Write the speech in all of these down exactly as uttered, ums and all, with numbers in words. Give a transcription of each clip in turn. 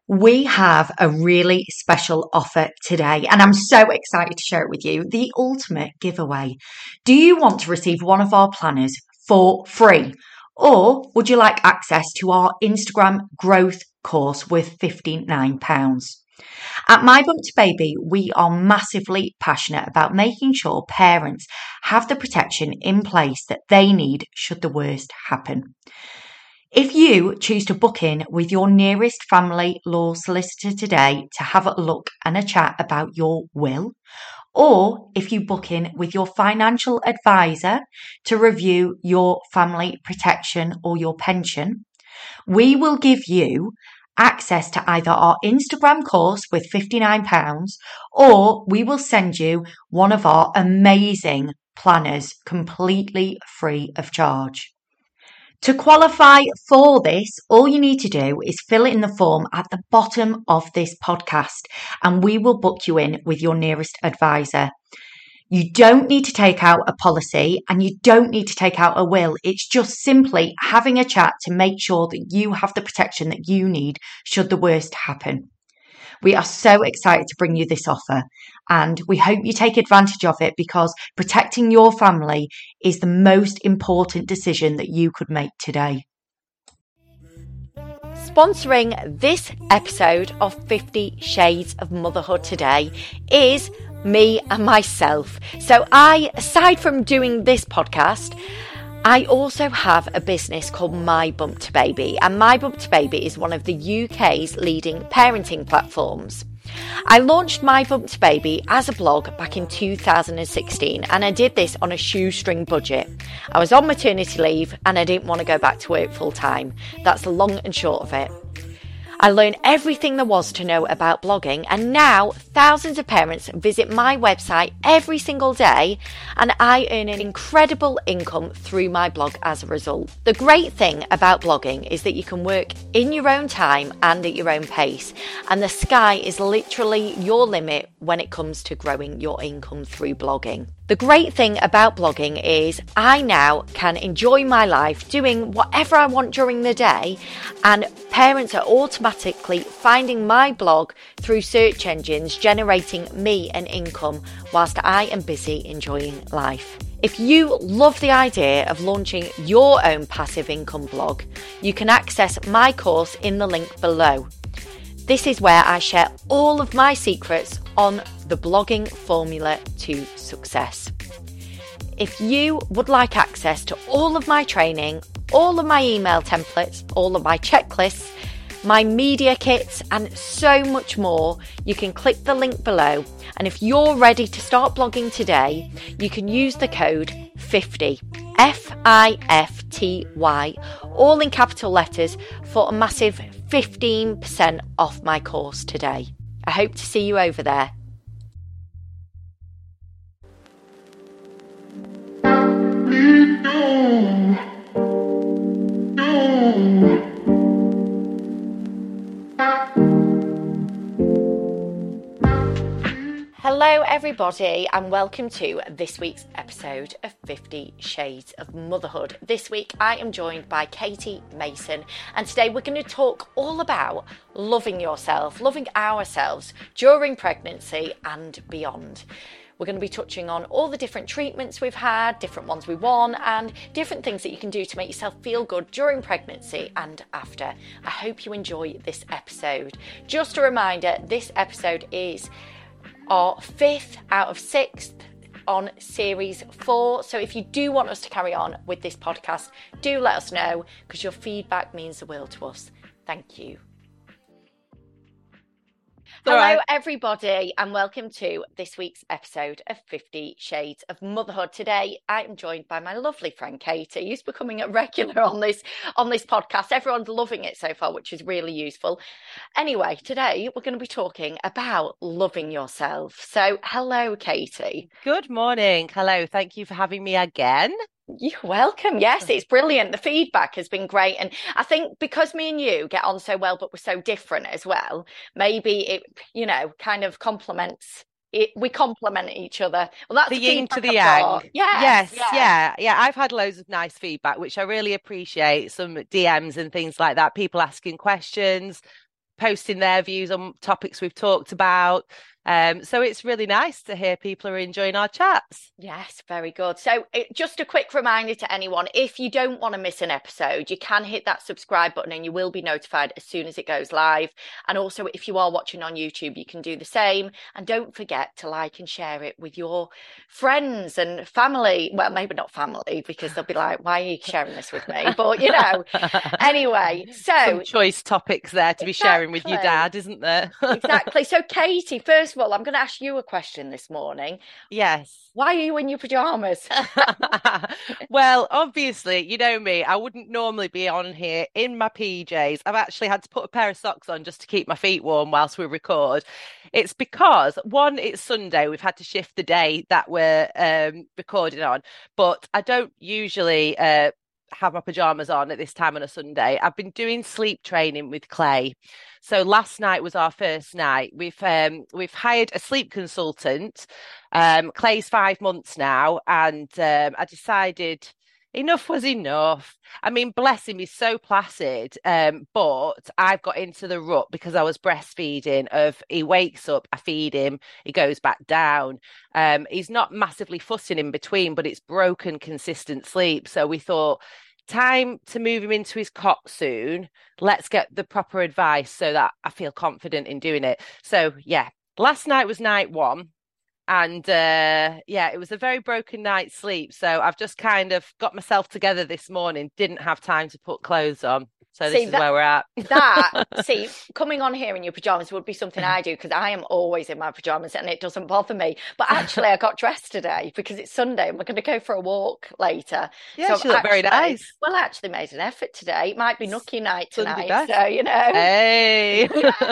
We have a really special offer today, and I'm so excited to share it with you. The ultimate giveaway. Do you want to receive one of our planners for free? Or would you like access to our Instagram growth course worth fifty-nine pounds? At My Bump to Baby, we are massively passionate about making sure parents have the protection in place that they need should the worst happen. If you choose to book in with your nearest family law solicitor today to have a look and a chat about your will, or if you book in with your financial advisor to review your family protection or your pension, we will give you access to either our Instagram course with fifty-nine pounds, or we will send you one of our amazing planners completely free of charge. To qualify for this, all you need to do is fill in the form at the bottom of this podcast, and we will book you in with your nearest advisor. You don't need to take out a policy and you don't need to take out a will. It's just simply having a chat to make sure that you have the protection that you need should the worst happen. We are so excited to bring you this offer, and we hope you take advantage of it because protecting your family is the most important decision that you could make today. Sponsoring this episode of Fifty Shades of Motherhood today is me and myself. So I, aside from doing this podcast, I also have a business called My Bump to Baby, and My Bump to Baby is one of the U K's leading parenting platforms. I launched My Bump to Baby as a blog back in two thousand sixteen, and I did this on a shoestring budget. I was on maternity leave and I didn't want to go back to work full time. That's the long and short of it. I learned everything there was to know about blogging, and now thousands of parents visit my website every single day, and I earn an incredible income through my blog as a result. The great thing about blogging is that you can work in your own time and at your own pace, and the sky is literally your limit when it comes to growing your income through blogging. The great thing about blogging is I now can enjoy my life doing whatever I want during the day, and parents are automatically finding my blog through search engines, generating me an income whilst I am busy enjoying life. If you love the idea of launching your own passive income blog, you can access my course in the link below. This is where I share all of my secrets on the blogging formula to success. If you would like access to all of my training, all of my email templates, all of my checklists, my media kits, and so much more, you can click the link below. And if you're ready to start blogging today, you can use the code fifty, F I F T Y, all in capital letters, for a massive fifteen percent off my course today. I hope to see you over there. Hello everybody, and welcome to this week's episode of Fifty Shades of Motherhood. This week I am joined by Katie Mason, and today we're going to talk all about loving yourself, loving ourselves during pregnancy and beyond. We're going to be touching on all the different treatments we've had, different ones we want, and different things that you can do to make yourself feel good during pregnancy and after. I hope you enjoy this episode. Just a reminder, this episode is our fifth out of sixth on series four. So if you do want us to carry on with this podcast, do let us know, because your feedback means the world to us. Thank you. Hello right. everybody, and welcome to this week's episode of Fifty Shades of Motherhood. Today I am joined by my lovely friend Katie, who's becoming a regular on this on this podcast. Everyone's loving it so far, which is really useful. Anyway, today we're going to be talking about loving yourself. So hello Katie. Good morning. Hello, thank you for having me again. You're welcome. Yes, it's brilliant. The feedback has been great. And I think because me and you get on so well, but we're so different as well, maybe it, you know, kind of complements it. We complement each other. Well, that's the yin to the yang. Yeah, yes. Yeah. Yeah. Yeah. I've had loads of nice feedback, which I really appreciate. Some D Ms and things like that. People asking questions. posting their views on topics we've talked about. Um, so it's really nice to hear people are enjoying our chats. Yes, very good. So, it, just a quick reminder to anyone, if you don't want to miss an episode, you can hit that subscribe button and you will be notified as soon as it goes live. And also, if you are watching on YouTube, you can do the same. And don't forget to like and share it with your friends and family. Well, maybe not family, because they'll be like, why are you sharing this with me? But, you know, anyway, so. Some choice topics there to be exactly. sharing with your dad, isn't there? Exactly. So, Katie, first of all, I'm going to ask you a question this morning. Yes. Why are you in your pajamas? Well, obviously, you know me, I wouldn't normally be on here in my P Js. I've actually had to put a pair of socks on just to keep my feet warm whilst we record. It's because, one, it's Sunday. We've had to shift the day that we're um, recording on, but I don't usually uh, have my pajamas on at this time on a Sunday. I've been doing sleep training with Clay. So last night was our first night. We've um, we've hired a sleep consultant. Um, Clay's five months now, and um, I decided enough was enough. I mean, bless him, he's so placid. Um, but I've got into the rut because I was breastfeeding. Of he wakes up, I feed him, he goes back down. Um, he's not massively fussing in between, but it's broken consistent sleep. So we thought, time to move him into his cot soon. Let's get the proper advice so that I feel confident in doing it. So yeah, last night was night one. And uh, yeah, it was a very broken night's sleep. So I've just kind of got myself together this morning, didn't have time to put clothes on. So this See, is that, where we're at. that, see, coming on here in your pajamas would be something I do because I am always in my pajamas and it doesn't bother me. But actually, I got dressed today because it's Sunday and we're going to go for a walk later. Yeah, so she looked actually, very nice. Well, I actually made an effort today. It might be nookie night Sunday tonight. best. So, you know. Hey.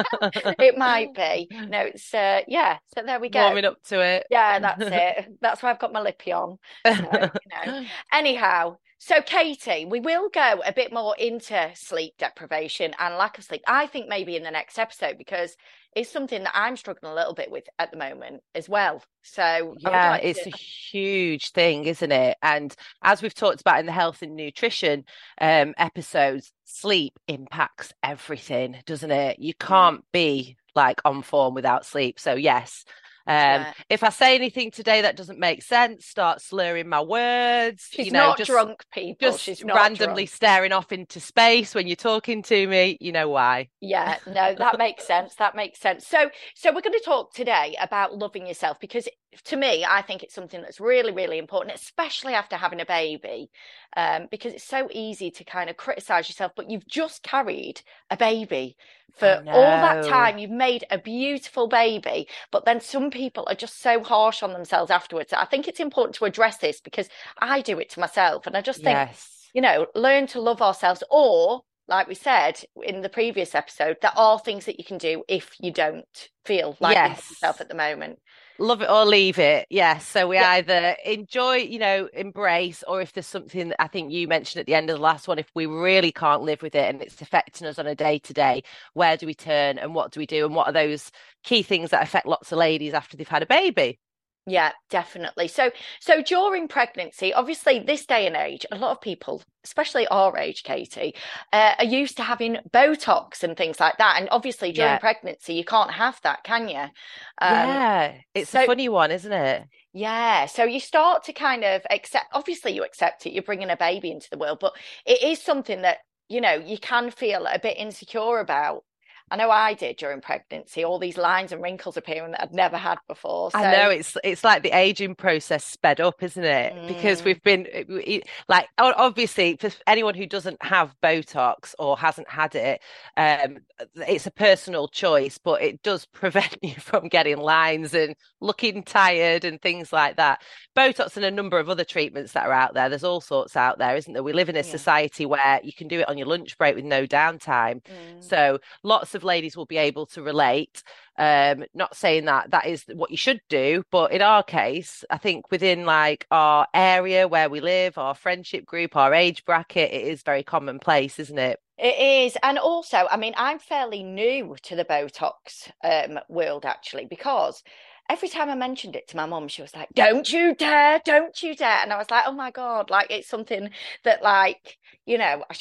It might be. No, it's, uh, yeah. So there we go. Warming up to it. Yeah, that's it. That's why I've got my lippy on. So, you know. Anyhow. So, Katie, we will go a bit more into sleep deprivation and lack of sleep, I think maybe in the next episode, because it's something that I'm struggling a little bit with at the moment as well. So, yeah, like it's to... a huge thing, isn't it? And as we've talked about in the health and nutrition um, episodes, sleep impacts everything, doesn't it? You can't be like on form without sleep. So, yes. Um, yeah. If I say anything today that doesn't make sense, start slurring my words. She's you know, not just, drunk, people. Just She's not randomly drunk. staring off into space when you're talking to me. You know why? Yeah, no, that makes sense. That makes sense. So, so we're going to talk today about loving yourself because to me, I think it's something that's really, really important, especially after having a baby, um, because it's so easy to kind of criticize yourself, but you've just carried a baby for all that time. You've made a beautiful baby, but then some people are just so harsh on themselves afterwards. I think it's important to address this because I do it to myself, and I just think, yes. you know, learn to love ourselves, or like we said in the previous episode, there are things that you can do if you don't feel like yes. you love yourself at the moment. Love it or leave it. Yes. So we yeah. either enjoy, you know, embrace, or if there's something that I think you mentioned at the end of the last one, if we really can't live with it and it's affecting us on a day to day, where do we turn and what do we do? And what are those key things that affect lots of ladies after they've had a baby? Yeah, definitely. So, so during pregnancy, obviously this day and age, a lot of people, especially our age, Katie, uh, are used to having Botox and things like that. And obviously during yeah. pregnancy, you can't have that, can you? Um, yeah, it's so, a funny one, isn't it? Yeah. So you start to kind of accept, obviously you accept it, you're bringing a baby into the world, but it is something that, you know, you can feel a bit insecure about. I know I did during pregnancy, all these lines and wrinkles appearing that I'd never had before. So... I know it's it's like the aging process sped up, isn't it? Mm. Because we've been like, obviously, for anyone who doesn't have Botox or hasn't had it, um, it's a personal choice, but it does prevent you from getting lines and looking tired and things like that. Botox and a number of other treatments that are out there. There's all sorts out there, isn't there? We live in a yeah. society where you can do it on your lunch break with no downtime. Mm. So lots of ladies will be able to relate. Um, not saying that that is what you should do, but in our case, I think within like our area where we live, our friendship group, our age bracket, it is very commonplace, isn't it? It is. And also, I mean, I'm fairly new to the Botox um, world, actually, because every time I mentioned it to my mum, she was like, don't you dare, don't you dare. And I was like, oh my God, like it's something that like, you know, I should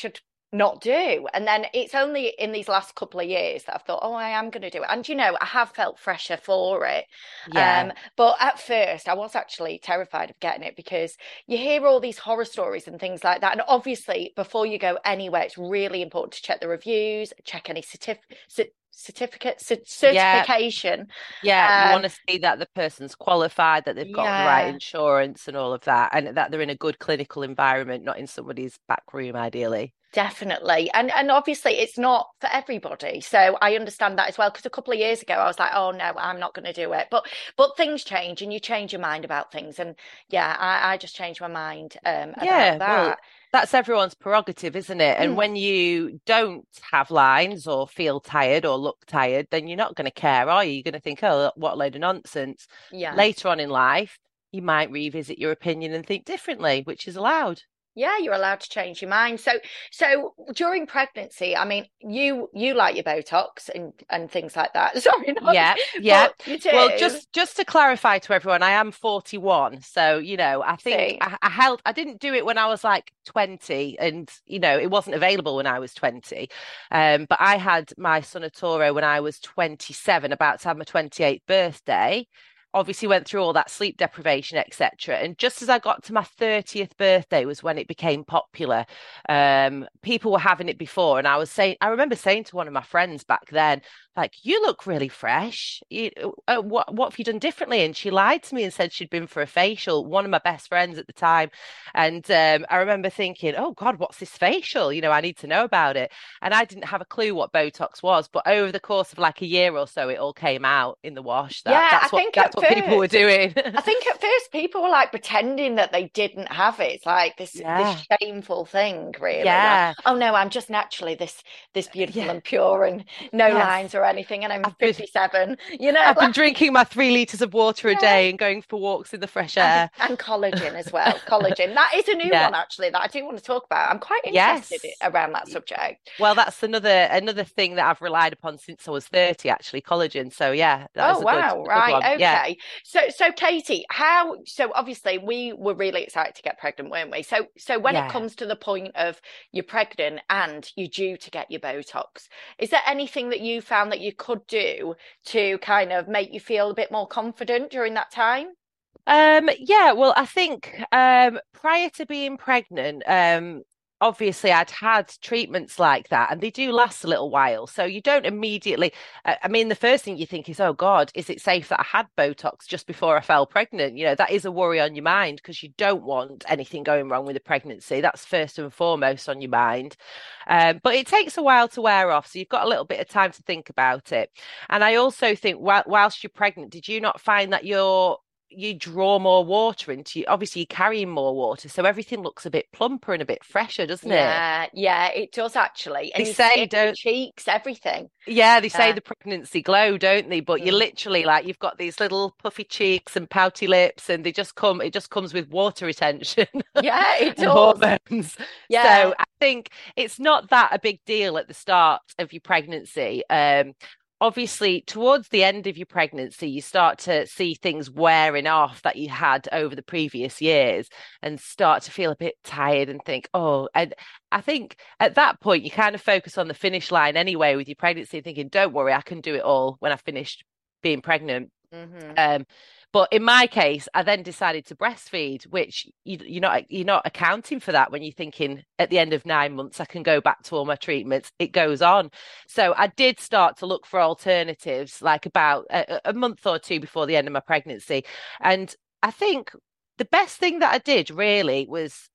not do. And then it's only in these last couple of years that I've thought, oh, I am going to do it. And you know, I have felt fresher for it. Yeah. Um, but at first, I was actually terrified of getting it because you hear all these horror stories and things like that. And obviously, before you go anywhere, it's really important to check the reviews, check any certif- c- certificate, c- Yeah. certification. Yeah, you want Um, to see that the person's qualified, that they've got the right yeah. insurance and all of that, and that they're in a good clinical environment, not in somebody's back room, ideally. Definitely. And and obviously it's not for everybody. So I understand that as well. Because a couple of years ago I was like, oh no, I'm not going to do it. But but things change and you change your mind about things. And yeah, I, I just changed my mind um about Yeah, well, that. that's everyone's prerogative, isn't it? And when you don't have lines or feel tired or look tired, then you're not going to care, are you? You're going to think, oh, what a load of nonsense. Yeah. Later on in life, you might revisit your opinion and think differently, which is allowed. Yeah, you're allowed to change your mind. So so during pregnancy, I mean, you you like your Botox and and things like that. Sorry, not Yeah, yeah. but you Well, do. just just to clarify to everyone, I am forty-one. So, you know, I think See. I, I held I didn't do it when I was like twenty and, you know, it wasn't available when I was twenty. Um, but I had my son Arturo when I was twenty-seven, about to have my twenty-eighth birthday. Obviously went through all that sleep deprivation, et cetera. And just as I got to my thirtieth birthday was when it became popular. Um, people were having it before, and I was saying, I remember saying to one of my friends back then, like, you look really fresh. You, uh, what what have you done differently? And she lied to me and said she'd been for a facial, one of my best friends at the time. And um, I remember thinking, oh God, what's this facial? You know, I need to know about it. And I didn't have a clue what Botox was, but over the course of like a year or so, it all came out in the wash that Yeah, I that's what think that's at what people were first doing. I think at first people were like pretending that they didn't have it. It's like this Yeah. this shameful thing, really. Like, Yeah. oh no, I'm just naturally this this beautiful Yeah. and pure and no Yes. lines or anything, and I'm I've been fifty-seven. You know, I've been like drinking my three liters of water a yeah. day and going for walks in the fresh And air. and collagen as well. Collagen. That is a new Yeah. one actually that I do want to talk about. I'm quite interested Yes. around that subject. Well, that's another another thing that I've relied upon since I was thirty, actually, collagen. So yeah, that Oh is a good wow, a good right. one. Yeah. Okay. So so Katie, how so obviously we were really excited to get pregnant, weren't we? So so when it Yeah. comes to the point of you're pregnant and you're due to get your Botox, is there anything that you found that you could do to kind of make you feel a bit more confident during that time? Um, yeah, well, I think um prior to being pregnant, um obviously I'd had treatments like that and they do last a little while. So you don't immediately I I mean the first thing you think is, oh God, is it safe that I had Botox just before I fell pregnant? You know, that is a worry on your mind because you don't want anything going wrong with the pregnancy. That's first and foremost on your mind. Um, but it takes a while to wear off, so you've got a little bit of time to think about it. And I also think while, whilst you're pregnant, did you not find that you're you draw more water into you. Obviously, you're carrying more water, so everything looks a bit plumper and a bit fresher, doesn't it? Yeah, yeah, it does actually. They And your say skin, your don't, cheeks, everything. yeah, they say Yeah. the pregnancy glow, don't they? But you Mm. literally like you've got these little puffy cheeks and pouty lips, and they just come, it just comes with water retention Yeah, it and does. hormones. Yeah. So I think it's not that a big deal at the start of your pregnancy. Um, obviously towards the end of your pregnancy you start to see things wearing off that you had over the previous years and start to feel a bit tired and think, oh, and I think at that point you kind of focus on the finish line anyway with your pregnancy, thinking, don't worry, I can do it all when I finished being pregnant. Hmm. Um, but in my case, I then decided to breastfeed, which you, you're not you're not accounting for that when you're thinking at the end of nine months I can go back to all my treatments. It goes on. So I did start to look for alternatives, like about a, a month or two before the end of my pregnancy, and I think the best thing that I did really was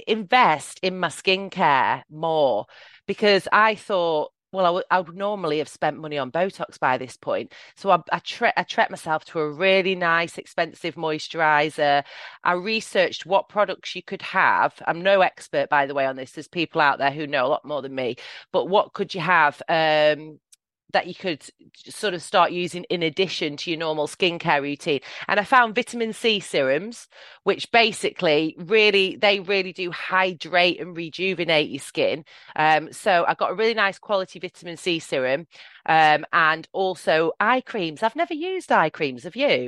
invest in my skincare more because I thought, well, I would I would normally have spent money on Botox by this point. So I, I, tre I treated myself to a really nice, expensive moisturizer. I researched what products you could have. I'm no expert, by the way, on this. There's people out there who know a lot more than me. But what could you have? Um, that you could sort of start using in addition to your normal skincare routine. And I found vitamin C serums, which basically really, they really do hydrate and rejuvenate your skin. Um, so I got a really nice quality vitamin C serum, um, and also eye creams. I've never used eye creams. Have you?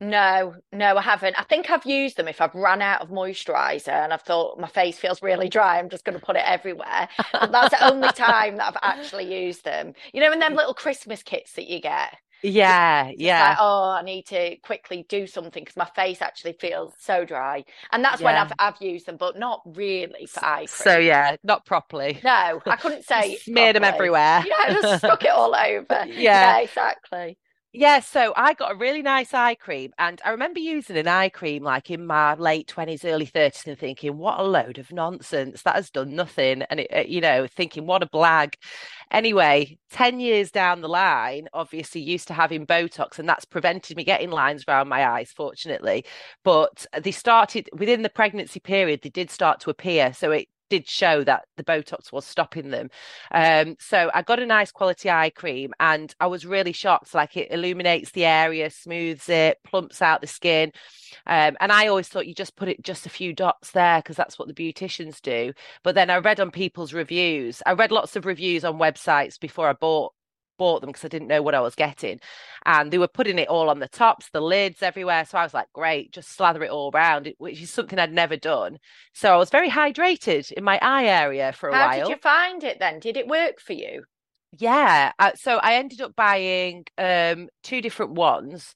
No, no, I haven't. I think I've used them if I've run out of moisturizer and I've thought my face feels really dry. I'm just going to put it everywhere. But that's the only time that I've actually used them. You know, in them little Christmas kits that you get. Yeah, Just like, yeah, oh, I need to quickly do something because my face actually feels so dry. And that's when yeah. I've I've used them, but not really for eye So cream. yeah, not properly. No, I couldn't say Just smeared them properly. everywhere. Yeah, I just stuck it all over. Yeah. Yeah, exactly. Yeah, so I got a really nice eye cream, and I remember using an eye cream like in my late twenties, early thirties, and thinking, what a load of nonsense. That has done nothing. And, it, uh, you know, thinking, what a blag. Anyway, ten years down the line, obviously used to having Botox, and that's prevented me getting lines around my eyes, fortunately. But they started within the pregnancy period, they did start to appear. So it did show that the Botox was stopping them. Um, so I got a nice quality eye cream and I was really shocked. Like it illuminates the area, smooths it, plumps out the skin. Um, and I always thought you just put it just a few dots there because that's what the beauticians do. But then I read on people's reviews. I read lots of reviews on websites before I bought bought them because I didn't know what I was getting. And they were putting it all on the tops, the lids, everywhere. So I was like, great, just slather it all around, which is something I'd never done. So I was very hydrated in my eye area for a How did you while. find it then? Did it work for you? Yeah. Uh, so I ended up buying um two different ones.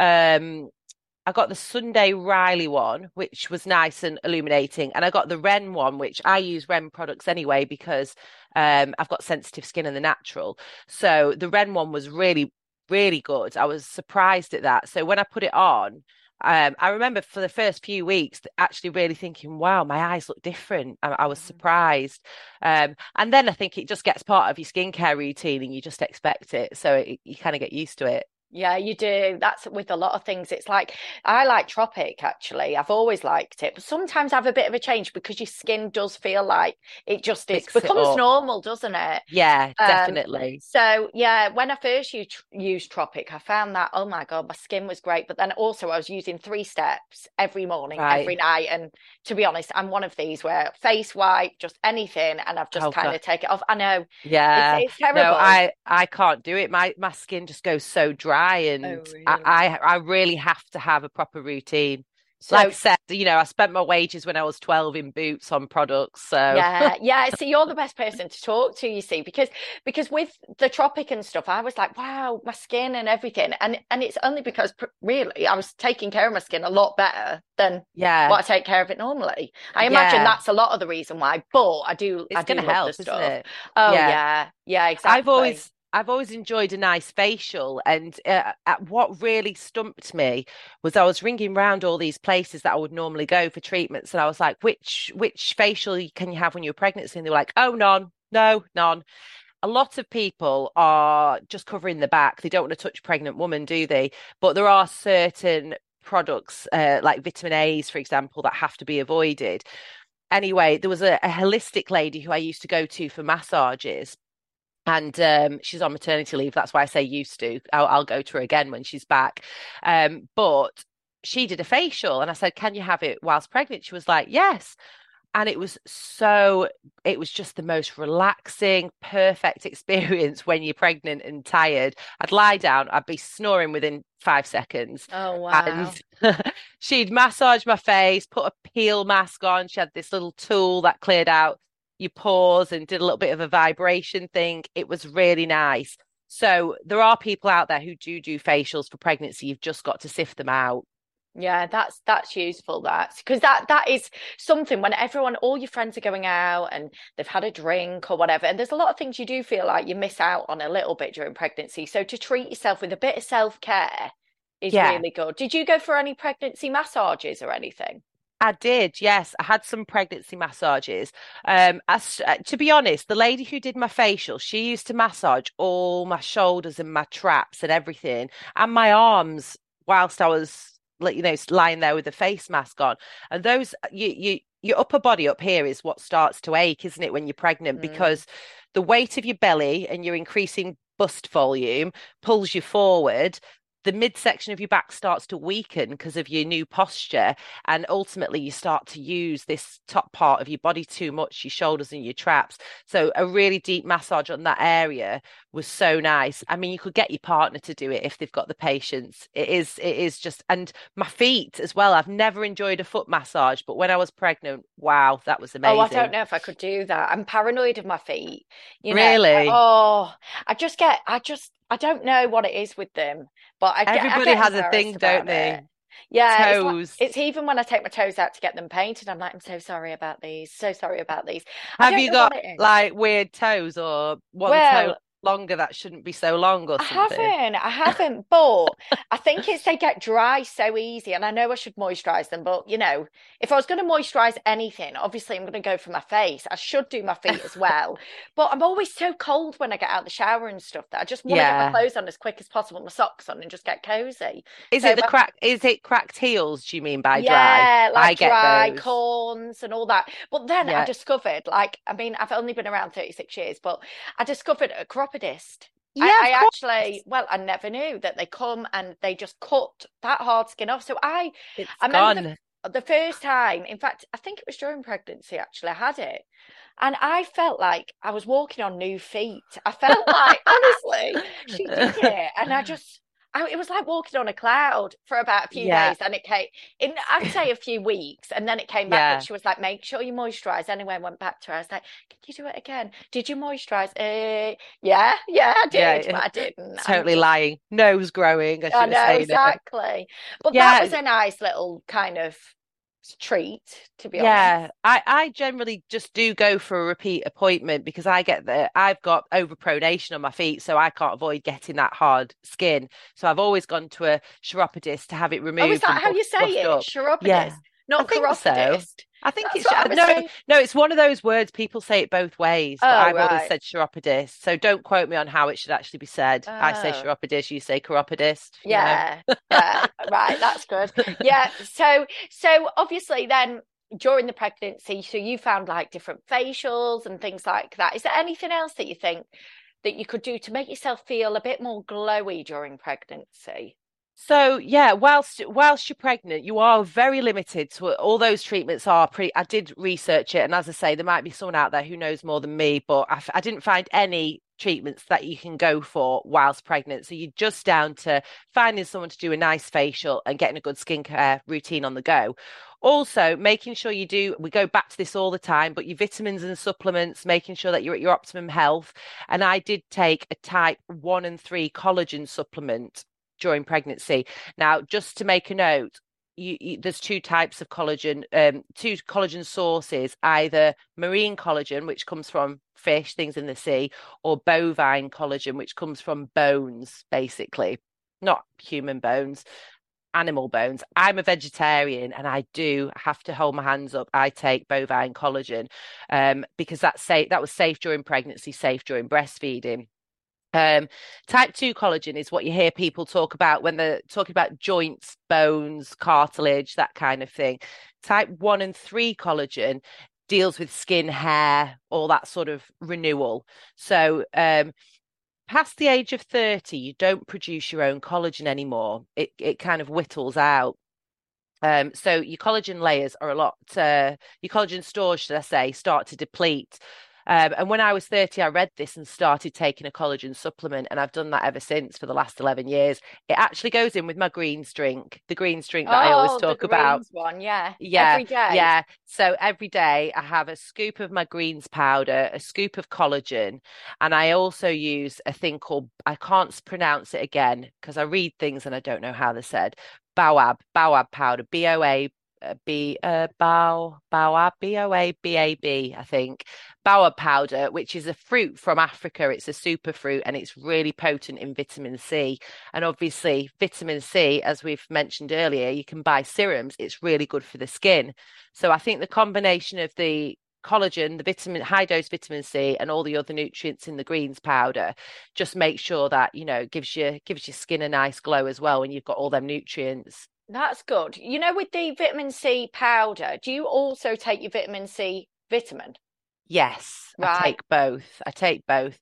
Um I got the Sunday Riley one, which was nice and illuminating, and I got the Ren one, which I use Ren products anyway because um, I've got sensitive skin in the natural. So the Ren one was really, really good. I was surprised at that. So when I put it on, um, I remember for the first few weeks actually really thinking, "Wow, my eyes look different." I, I was surprised, um, and then I think it just gets part of your skincare routine, and you just expect it, so it, you kind of get used to it. Yeah, you do. That's with a lot of things. It's like I like Tropic actually. I've always liked it, but sometimes I have a bit of a change because your skin does feel like it just is Fix it becomes up. normal, doesn't it? Yeah, Um, definitely. so yeah, when I first used, used Tropic, I found that, oh my God, my skin was great. But then also I was using three steps every morning, every Right. night. And to be honest, I'm one of these where face wipe, just anything, and I've just Oh kind God. of take it off. I know it's Yeah. it's No, terrible. I I can't do it. My my skin just goes so dry Oh, and I really? I, I really have to have a proper routine. Like I So said, you know, I spent my wages when I was twelve in Boots on products, so yeah, yeah. So you're the best person to talk to, you see, because because with the Tropic and stuff, I was like, wow, my skin and everything, and and it's only because pr- really I was taking care of my skin a lot better than what yeah. I take care of it normally. I imagine Yeah. that's a lot of the reason why, but I do I It's do gonna love the help, isn't stuff. it? Oh Yeah. yeah, yeah, I've exactly. always I've always enjoyed a nice facial, and uh, uh, what really stumped me was I was ringing round all these places that I would normally go for treatments, and I was like, "Which which facial can you have when you're pregnant?" And they were like, "Oh, none, no, none." A lot of people are just covering the back; they don't want to touch a pregnant woman, do they? But there are certain products, uh, like vitamin A's, for example, that have to be avoided. Anyway, there was a, a holistic lady who I used to go to for massages and um, she's on maternity leave. That's why I say used to. I'll, I'll go to her again when she's back. Um, but she did a facial, and I said, "Can you have it whilst pregnant?" She was like, "Yes." And it was so, it was just the most relaxing, perfect experience when you're pregnant and tired. I'd lie down, I'd be snoring within five seconds. Oh And wow. she'd massage my face, put a peel mask on. She had this little tool that cleared out your pores and did a little bit of a vibration thing. It was really nice. So there are people out there who do do facials for pregnancy. You've just got to sift them out. Yeah, that's that's useful. That's because that that is something when everyone, all your friends are going out and they've had a drink or whatever, and there's a lot of things you do feel like you miss out on a little bit during pregnancy. So to treat yourself with a bit of self-care is Yeah. really good. Did you go for any pregnancy massages or anything? I did, yes. I had some pregnancy massages. Um, as, uh, to be honest, the lady who did my facial, she used to massage all my shoulders and my traps and everything, and my arms whilst I was, like, you know, lying there with the face mask on. And those, you, you, your upper body up here is what starts to ache, isn't it, when you're pregnant? Mm, Because the weight of your belly and your increasing bust volume pulls you forward. the midsection of your back starts to weaken because of your new posture. And ultimately, you start to use this top part of your body too much, your shoulders and your traps. So, a really deep massage on that area was so nice. I mean, you could get your partner to do it if they've got the patience. It is, it is just, and my feet as well. I've never enjoyed a foot massage, but when I was pregnant, wow, that was Oh, I don't amazing. know if I could do that. I'm paranoid of my feet. You know, Really? oh, I just get, I just, I don't know what it is with them, but I get, I Everybody get has a embarrassed thing, don't about it. they? Yeah, it's like, Toes. it's even when I take my toes out to get them painted, I'm like, I'm so sorry about these, so sorry about these. I Have don't you know what got it is. like weird toes or one toe Well, longer that shouldn't be so long or I something? haven't, I haven't, but I think it's they get dry so easy, and I know I should moisturize them, but you know, if I was going to moisturize anything, obviously I'm going to go for my face. I should do my feet as well, but I'm always so cold when I get out of the shower and stuff that I just want to get my Yeah. clothes on as quick as possible, my socks on, and just get cozy. Is So it the my crack? Is it cracked heels? Do you mean by dry? yeah, I like get dry those. corns and all that. But then I Yeah. discovered, like, I mean, I've only been around thirty-six years, but I discovered a chiropodist. I, Yeah, I of course. actually, well, I never knew that they come and they just cut that hard skin off. So I, It's I remember gone. the the first time, in fact, I think it was during pregnancy, actually, I had it. And I felt like I was walking on new feet. I felt like, honestly, she did it. And I just, I, it was like walking on a cloud for about a few Yeah. days. And it came in, I'd say a few weeks. And then it came back. But Yeah. she was like, make sure you moisturize. Anyway, I went back to her. I was like, can you do it again? Did you moisturize? Uh, yeah, yeah, I did, but Yeah. I didn't. I'm Totally just, lying. Nose growing. I I should have know said it. exactly. But that Yeah. was a nice little kind of treat, to be honest. Yeah, I, I generally just do go for a repeat appointment because I get the I've got overpronation on my feet, so I can't avoid getting that hard skin. So I've always gone to a chiropodist to have it Oh, is removed that and how buff, you say buffed it? up. Chiropodist, Yeah, I not think so. chiropodist. I think That's it's what I was no, saying. no, it's one of those words people say it both ways, but Oh, I've always right. said chiropodist. So don't quote me on how it should actually be said. I say Oh, chiropodist, you say chiropodist, you know. yeah. Yeah. Right. That's good. Yeah. So, so obviously then during the pregnancy, so you found like different facials and things like that. Is there anything else that you think that you could do to make yourself feel a bit more glowy during pregnancy? So yeah, whilst whilst you're pregnant, you are very limited to all those treatments are pretty. I did research it, and as I say, there might be someone out there who knows more than me, but I, f- I didn't find any treatments that you can go for whilst pregnant. So you're just down to finding someone to do a nice facial and getting a good skincare routine on the go. Also, making sure you do, we go back to this all the time, but your vitamins and supplements, making sure that you're at your optimum health. And I did take a type one and three collagen supplement during pregnancy. Now, just to make a note, you, you, there's two types of collagen, um, two collagen sources, either marine collagen, which comes from fish, things in the sea, or bovine collagen, which comes from bones, basically, not human bones, animal bones. I'm a vegetarian and I do have to hold my hands up. I take bovine collagen um, because that's safe, that was safe during pregnancy, safe during breastfeeding. Um, type two collagen is what you hear people talk about when they're talking about joints, bones, cartilage, that kind of thing. Type one and three collagen deals with skin, hair, all that sort of renewal. So, um, past the age of thirty, you don't produce your own collagen anymore. It it kind of whittles out. Um, so your collagen layers are a lot, uh, your collagen stores, should I say, start to deplete. Um, and when I was thirty, I read this and started taking a collagen supplement, and I've done that ever since for the last eleven years. It actually goes in with my greens drink, the greens drink that I always Oh, the talk about. greens one. Yeah. Yeah, Every day. yeah. So every day I have a scoop of my greens powder, a scoop of collagen, and I also use a thing called, I can't pronounce it again because I read things and I don't know how they're said. Bawab, Bawab powder, B O A uh, B uh Bow Bawab, B O A B A B, I think. Bawab powder, which is a fruit from Africa. It's a superfruit and it's really potent in vitamin C. And obviously, vitamin C, as we've mentioned earlier, you can buy serums. It's really good for the skin. So I think the combination of the collagen, the vitamin, high dose vitamin C, and all the other nutrients in the greens powder just make sure that, you know, gives you gives your skin a nice glow as well when you've got all them nutrients. That's good. You know, with the vitamin C powder, do you also take your vitamin C vitamin? Yes, I Right. take both. I take both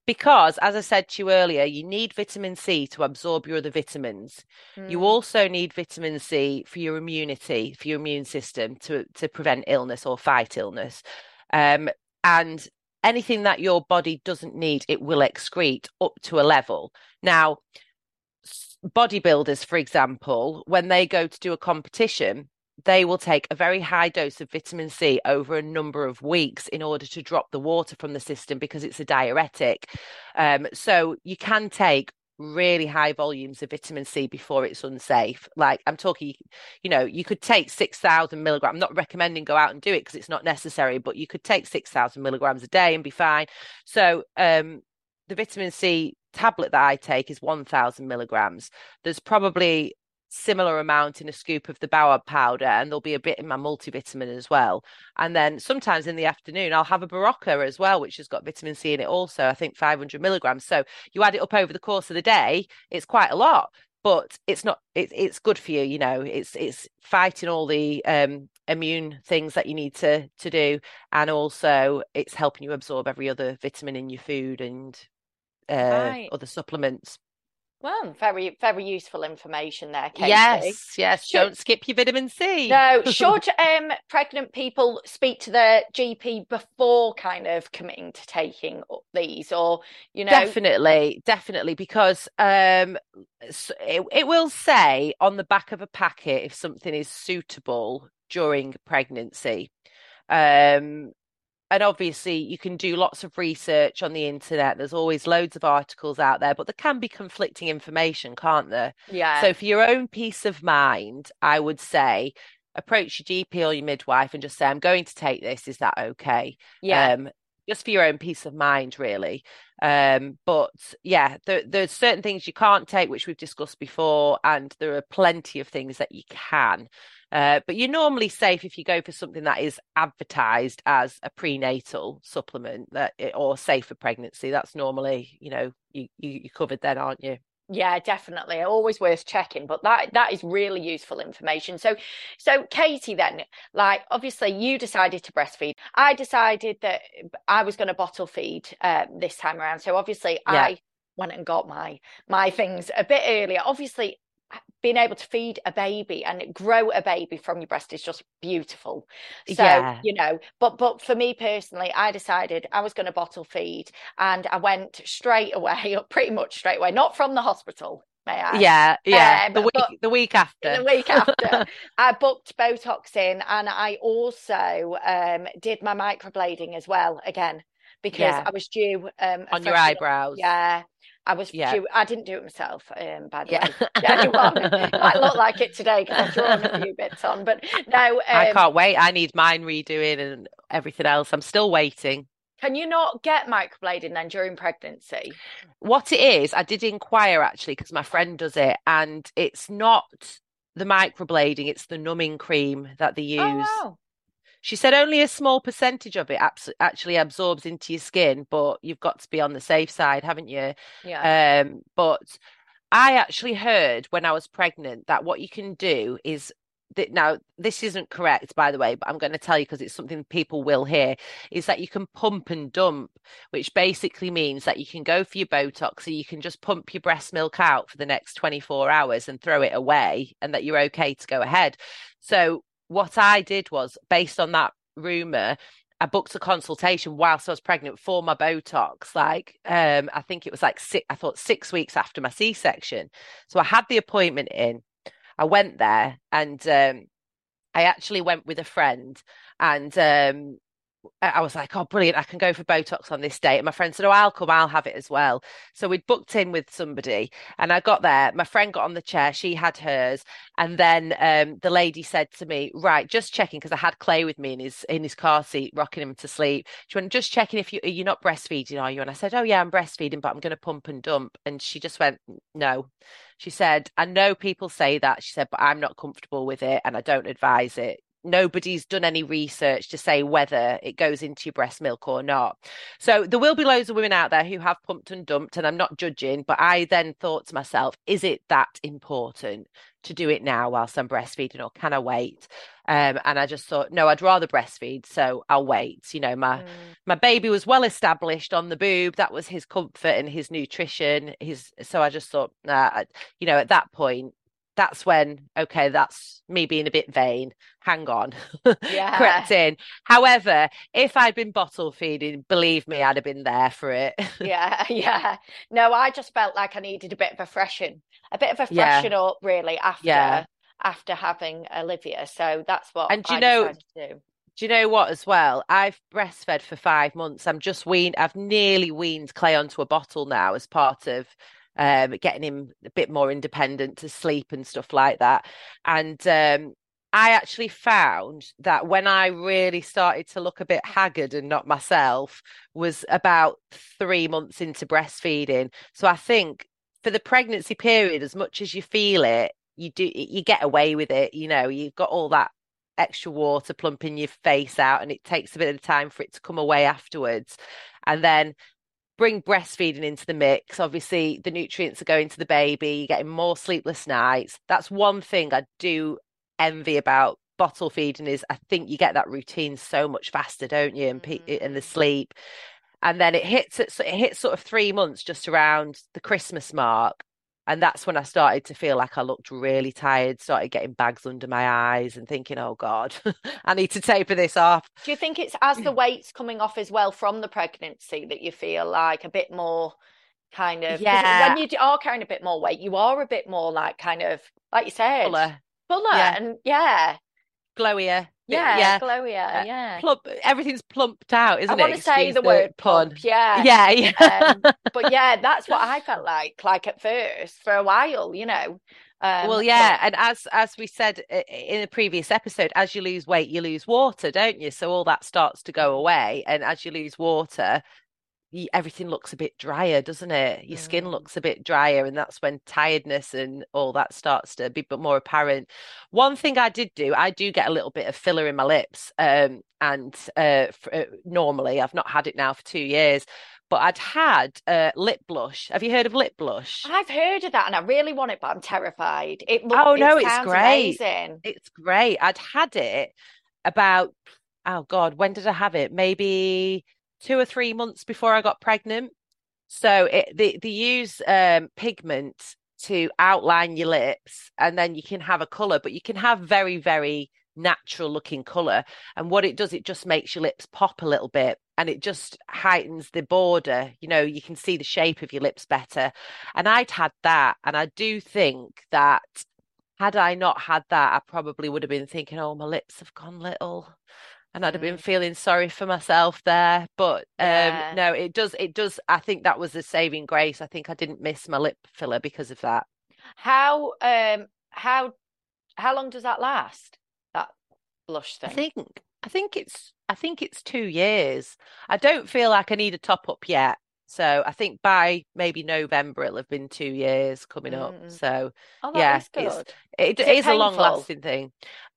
Because, as I said to you earlier, you need vitamin C to absorb your other vitamins. You Mm. also need vitamin C for your immunity, for your immune system to, to prevent illness or fight illness. Um, and anything that your body doesn't need, it will excrete up to a level. Now, bodybuilders, for example, when they go to do a competition, they will take a very high dose of vitamin C over a number of weeks in order to drop the water from the system because it's a diuretic. Um, so you can take really high volumes of vitamin C before it's unsafe. Like I'm talking, you know, you could take six thousand milligrams. I'm not recommending go out and do it because it's not necessary, but you could take six thousand milligrams a day and be fine. So um, the vitamin C tablet that I take is one thousand milligrams. There's probably similar amount in a scoop of the baobab powder, and there'll be a bit in my multivitamin as well. And then sometimes in the afternoon, I'll have a Berocca as well, which has got vitamin C in it also, I think five hundred milligrams. So you add it up over the course of the day, it's quite a lot, but it's not, it, it's good for you, you know, it's it's fighting all the um, immune things that you need to, to do. And also it's helping you absorb every other vitamin in your food and uh, Right. other supplements. Well, very, very useful information there, Katie. Yes, yes. Should, Don't skip your vitamin C. no, should um, pregnant people speak to their G P before kind of committing to taking these, or you know? Definitely, definitely, because um, it, it will say on the back of a packet if something is suitable during pregnancy. Um, and obviously you can do lots of research on the internet. There's always loads of articles out there, but there can be conflicting information, can't there? Yeah. So for your own peace of mind, I would say approach your G P or your midwife and just say, I'm going to take this. Is that okay? Yeah. Um, just for your own peace of mind, really. Um, but yeah, there, there's certain things you can't take, which we've discussed before, and there are plenty of things that you can. Uh, but you're normally safe if you go for something that is advertised as a prenatal supplement that or safe for pregnancy. That's normally, you know, you, you you're covered then, aren't you? Yeah, definitely. Always worth checking, but that that is really useful information. So, so Katie, then, like obviously you decided to breastfeed. I decided that I was going to bottle feed uh, this time around. So obviously Yeah. I went and got my my things a bit earlier. Obviously, being able to feed a baby and grow a baby from your breast is just beautiful. So, Yeah. you know, but but for me personally, I decided I was going to bottle feed, and I went straight away, or pretty much straight away, not from the hospital, may I? Yeah, yeah. Um, The week but the week after. the week after, I booked Botox in, and I also um, did my microblading as well again because Yeah. I was due um, a On your fresh- eyebrows. Yeah. I was Yeah. due, I didn't do it myself, um, by the Yeah. way. Anyone might look like it today because I've drawn a few bits on, but no. Um, I can't wait. I need mine redoing and everything else. I'm still waiting. Can you not get microblading then during pregnancy? What it is, I did inquire actually because my friend does it, and it's not the microblading, it's the numbing cream that they use. Oh, wow. She said only a small percentage of it abs- actually absorbs into your skin, but you've got to be on the safe side, haven't you? Yeah. Um, but I actually heard when I was pregnant that what you can do is that now this isn't correct, by the way, but I'm going to tell you because it's something people will hear, is that you can pump and dump, which basically means that you can go for your Botox, so you can just pump your breast milk out for the next twenty-four hours and throw it away, and that you're okay to go ahead. So what I did was, based on that rumor, I booked a consultation whilst I was pregnant for my Botox. Like, um, I think it was like six, I thought six weeks after my C-section. So I had the appointment in. I went there, and um, I actually went with a friend, and um, I was like, oh, brilliant, I can go for Botox on this date. And my friend said, oh, I'll come, I'll have it as well. So we'd booked in with somebody, and I got there. My friend got on the chair, she had hers. And then um, the lady said to me, right, just checking, because I had Clay with me in his in his car seat, rocking him to sleep. She went, just checking if you, you're not breastfeeding, are you? And I said, oh, yeah, I'm breastfeeding, but I'm going to pump and dump. And she just went, no. She said, I know people say that. She said, but I'm not comfortable with it, and I don't advise it. Nobody's done any research to say whether it goes into your breast milk or not. So there will be loads of women out there who have pumped and dumped, and I'm not judging, but I then thought to myself, is it that important to do it now whilst I'm breastfeeding, or can I wait? Um, and I just thought, no, I'd rather breastfeed, so I'll wait. You know, my Mm. my baby was well established on the boob. That was his comfort and his nutrition. His so I just thought, nah, I- you know, at that point, that's when, okay, that's me being a bit vain. Hang on, crept Yeah. in. However, if I'd been bottle feeding, believe me, I'd have been there for it. Yeah, yeah. No, I just felt like I needed a bit of a freshen, a bit of a Yeah, freshen up really yeah. after after having Olivia. So that's what And do you I know, decided to do. do you know what as well? I've breastfed for five months. I'm just weaned, I've nearly weaned Clay onto a bottle now as part of um, getting him a bit more independent to sleep and stuff like that. And um, I actually found that when I really started to look a bit haggard and not myself was about three months into breastfeeding. So I think for the pregnancy period, as much as you feel it, you do you get away with it. You know, you've got all that extra water plumping your face out, and it takes a bit of time for it to come away afterwards. And then bring breastfeeding into the mix. Obviously, the nutrients are going to the baby, you're getting more sleepless nights. That's one thing I do envy about bottle feeding is I think you get that routine so much faster, don't you? And, and the Mm. sleep. And then it hits it, it hits sort of three months just around the Christmas mark. And that's when I started to feel like I looked really tired, started getting bags under my eyes and thinking, oh God, I need to taper this off. Do you think it's as the weight's coming off as well from the pregnancy that you feel like a bit more kind of, because when Yeah, you are carrying a bit more weight, you are a bit more like kind of, like you said, fuller. fuller Yeah, and yeah, glowier. yeah, Yeah, glowier, uh, yeah. plump. Everything's plumped out, I isn't it? want to say Excuse the the word plump, pun. yeah. Yeah, yeah. Um, but yeah, that's what I felt like, like at first for a while, you know. Um, Well, but yeah, and as as we said in a previous episode, as you lose weight, you lose water, don't you? So all that starts to go mm, away, and as you lose water, you, everything looks a bit drier, doesn't it? Your skin mm, looks a bit drier, and that's when tiredness and all that starts to be more apparent. One thing I did do, I do get a little bit of filler in my lips, um, and uh, for, uh, normally I've not had it now for two years, but I'd had uh, lip blush. Have you heard of lip blush? I've heard of that and I really want it, but I'm terrified. It look, Oh it no, it's sounds great. amazing. It's great. I'd had it about, oh God, when did I have it? Maybe two or three months before I got pregnant. So it they, they use um pigment to outline your lips and then you can have a colour, but you can have very, very natural looking colour. And what it does, it just makes your lips pop a little bit and it just heightens the border. You know, you can see the shape of your lips better. And I'd had that, and I do think that had I not had that, I probably would have been thinking, oh, my lips have gone little. And I'd have been Mm, feeling sorry for myself there. But um, yeah. no, it does, it does. I think that was a saving grace. I think I didn't miss my lip filler because of that. How um how how long does that last? That blush I thing. think, I think it's, I think it's two years. I don't feel like I need a top up yet. So I think by maybe November it'll have been two years coming up. Mm. So Oh, that yeah, is it's good. it Is it is a long painful? lasting thing.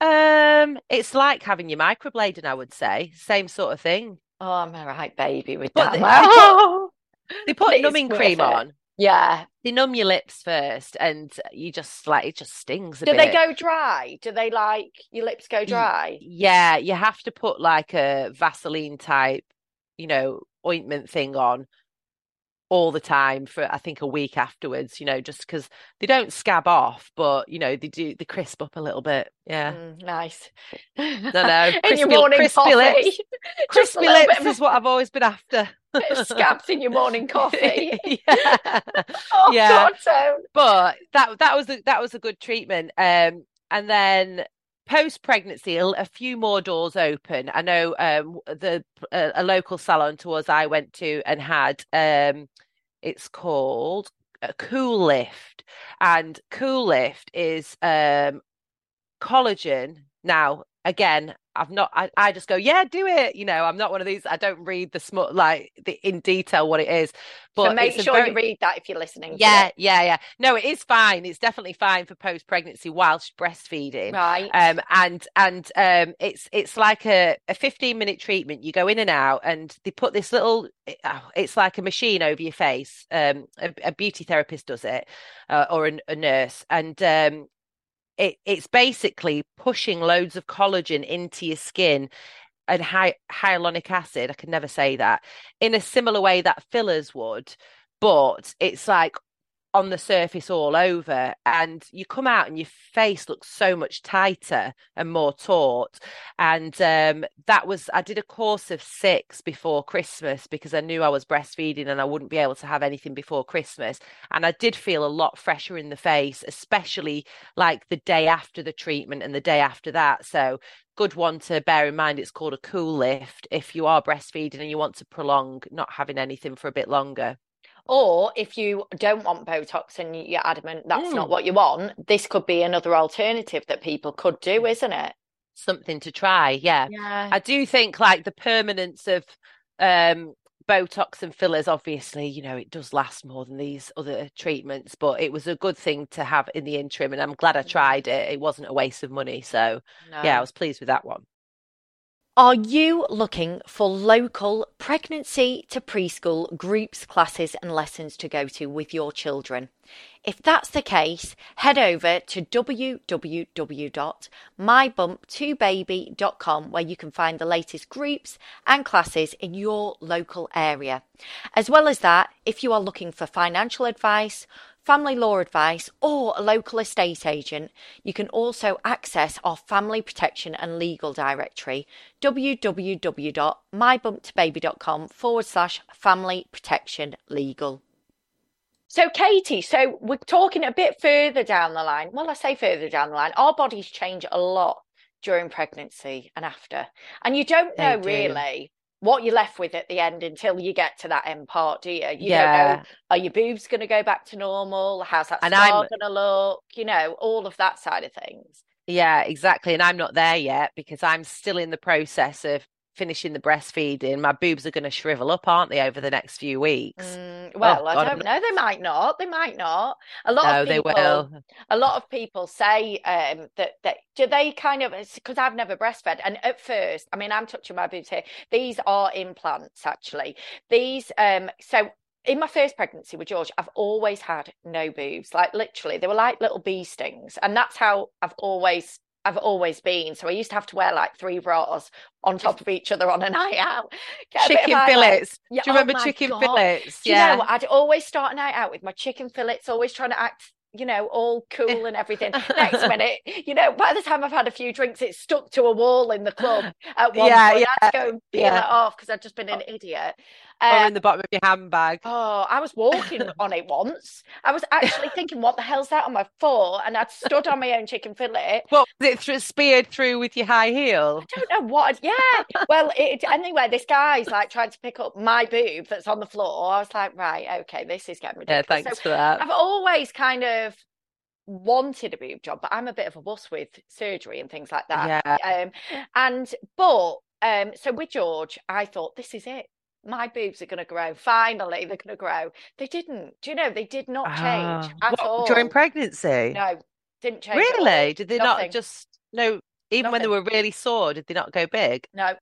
Um, it's like having your microblading, I would say. Same sort of thing. Oh, I'm a right baby with But that. I'm they, like, they put oh, they but put it's numbing worth cream it. on. Yeah. They numb your lips first, and you just like it just stings a Do they bit. go dry? Do they like your lips go Y- dry? Yeah, you have to put like a Vaseline type, you know, ointment thing on all the time for I think a week afterwards, you know, just because they don't scab off, but you know, they do they crisp up a little bit. Yeah. Mm, nice. No, no, In your crispy morning crispy coffee, lips. just a Crispy little bit lips of, is what I've always been after. bit of scabs in your morning coffee. Yeah. Oh Yeah. God, don't. But that that was a, that was a good treatment. Um, and then post pregnancy, a, a few more doors open. I know um the a, a local salon to us I went to and had um it's called a Cool Lift, and Cool Lift is um collagen. Now, again, I've not, I, I just go, yeah, do it. You know, I'm not one of these, I don't read the smut, like the, in detail what it is, So but it's make a sure you very, read that if you're listening to yeah, it. yeah, yeah. No, it is fine. It's definitely fine for post-pregnancy whilst breastfeeding. Right. Um, and and um, it's it's like a, a fifteen minute treatment. You go in and out, and they put this little. oh, It's like a machine over your face. Um, a, a beauty therapist does it, uh, or a, a nurse, and um, it it's basically pushing loads of collagen into your skin and hy hyaluronic acid, I can never say that, in a similar way that fillers would, but it's like on the surface all over, and you come out and your face looks so much tighter and more taut. And um, that was, I did a course of six before Christmas because I knew I was breastfeeding and I wouldn't be able to have anything before Christmas. And I did feel a lot fresher in the face, especially like the day after the treatment and the day after that. So good one to bear in mind. It's called a cool lift if you are breastfeeding and you want to prolong not having anything for a bit longer. Or if you don't want Botox and you're adamant that's Mm. not what you want, this could be another alternative that people could do, isn't it? Something to try, yeah. Yeah. I do think like the permanence of um Botox and fillers, obviously, you know, it does last more than these other treatments, but it was a good thing to have in the interim, and I'm glad I tried it. It wasn't a waste of money. So yeah, I No. was pleased with that one. Are you looking for local pregnancy to preschool groups, classes, and lessons to go to with your children? If that's the case, head over to w w w dot my bump two baby dot com where you can find the latest groups and classes in your local area. As well as that, if you are looking for financial advice, family law advice, or a local estate agent, you can also access our family protection and legal directory, w w w dot my bump two baby dot com forward slash family protection legal. So, Katie, so we're talking a bit further down the line. Well, I say further down the line, our bodies change a lot during pregnancy and after. And you don't know really what you're left with at the end until you get to that end part, do you? You Yeah. don't know, are your boobs going to go back to normal? How's that And scar I'm going to look? You know, all of that side of things. Yeah, exactly. And I'm not there yet because I'm still in the process of finishing the breastfeeding. My boobs are going to shrivel up, aren't they, over the next few weeks? Mm, Oh well, I God, don't know. They might not. They might not. A lot no, of they people, will. a lot of people say um, that that do they kind of, because I've never breastfed, and at first, I mean, I'm touching my boobs here. These are implants, actually. These, um, so in my first pregnancy with George, I've always had no boobs. Like literally, they were like little bee stings, and that's how I've always. I've always been. So I used to have to wear like three bras on top of each other on a night out. Get a bit of Chicken eyeliner. fillets. Yeah, Do you oh remember my chicken God. fillets? Do you Yeah. know, I'd always start a night out with my chicken fillets, always trying to act, you know, all cool and everything. Next minute, you know, by the time I've had a few drinks, it's stuck to a wall in the club at one Yeah, point. I had to yeah, go and peel yeah. it off because I'd just been an idiot. Or Um, in the bottom of your handbag. Oh, I was walking on it once. I was actually thinking, what the hell's that on my foot? And I'd stood on my own chicken fillet. What was it through, speared through with your high heel? I don't know what. Yeah. Well, it, anyway, this guy's like trying to pick up my boob that's on the floor. I was like, right, okay, this is getting Yeah, ridiculous. thanks So for that. I've always kind of wanted a boob job, but I'm a bit of a wuss with surgery and things like that. Yeah. Um, and but um, so with George, I thought this is it. My boobs are going to grow. Finally, they're going to grow. They didn't. Do you know? They did not change Ah, at what, all. during pregnancy? No, didn't change at all. Really? Did they Nothing. not just, no, even when they Nothing. were really sore, did they not go big? No,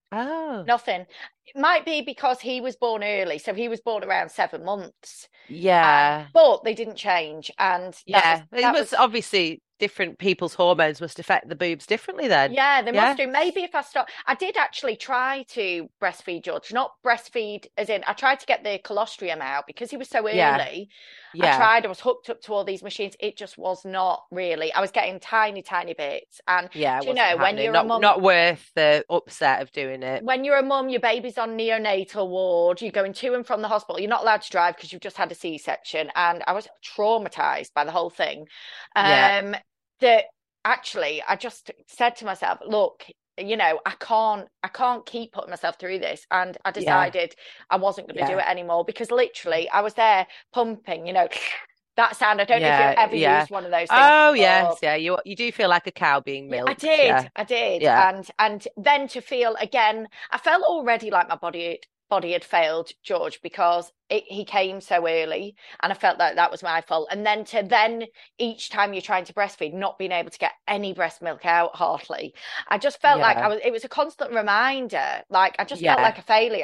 Oh, nothing. It might be because he was born early, so he was born around seven months. Um, yeah. but they didn't change, and that Yeah. was It that was was obviously different people's hormones must affect the boobs differently then. yeah, they Yeah. must do. Maybe if I start, I did actually try to breastfeed George, not breastfeed as in I tried to get the colostrum out because he was so Yeah. early. I Yeah. tried, I was hooked up to all these machines. It just was not really. I was getting tiny, tiny bits. And Yeah, it do you wasn't know, when happening. you're a Not mum, not worth the upset of doing it. when you're a mum, your baby's on neonatal ward, you're going to and from the hospital, you're not allowed to drive because you've just had a C-section. And I was traumatized by the whole thing. Yeah. Um, that actually I just said to myself, look, you know, I can't I can't keep putting myself through this. And I Yeah. decided I wasn't going to do Yeah. it anymore because literally I was there pumping, you know, that sound. I don't know if Yeah. you've ever Yeah. used one of those things Oh, before. yes. Yeah. You you do feel like a cow being Yeah, I milked. did, Yeah. I did, Yeah. and and then to feel again, I felt already like my body body had failed George because it, he came so early, and I felt like that was my fault. And then to then each time you're trying to breastfeed, not being able to get any breast milk out hardly, I just felt like I Yeah. was. It was a constant reminder. Like I just felt Yeah. like a failure.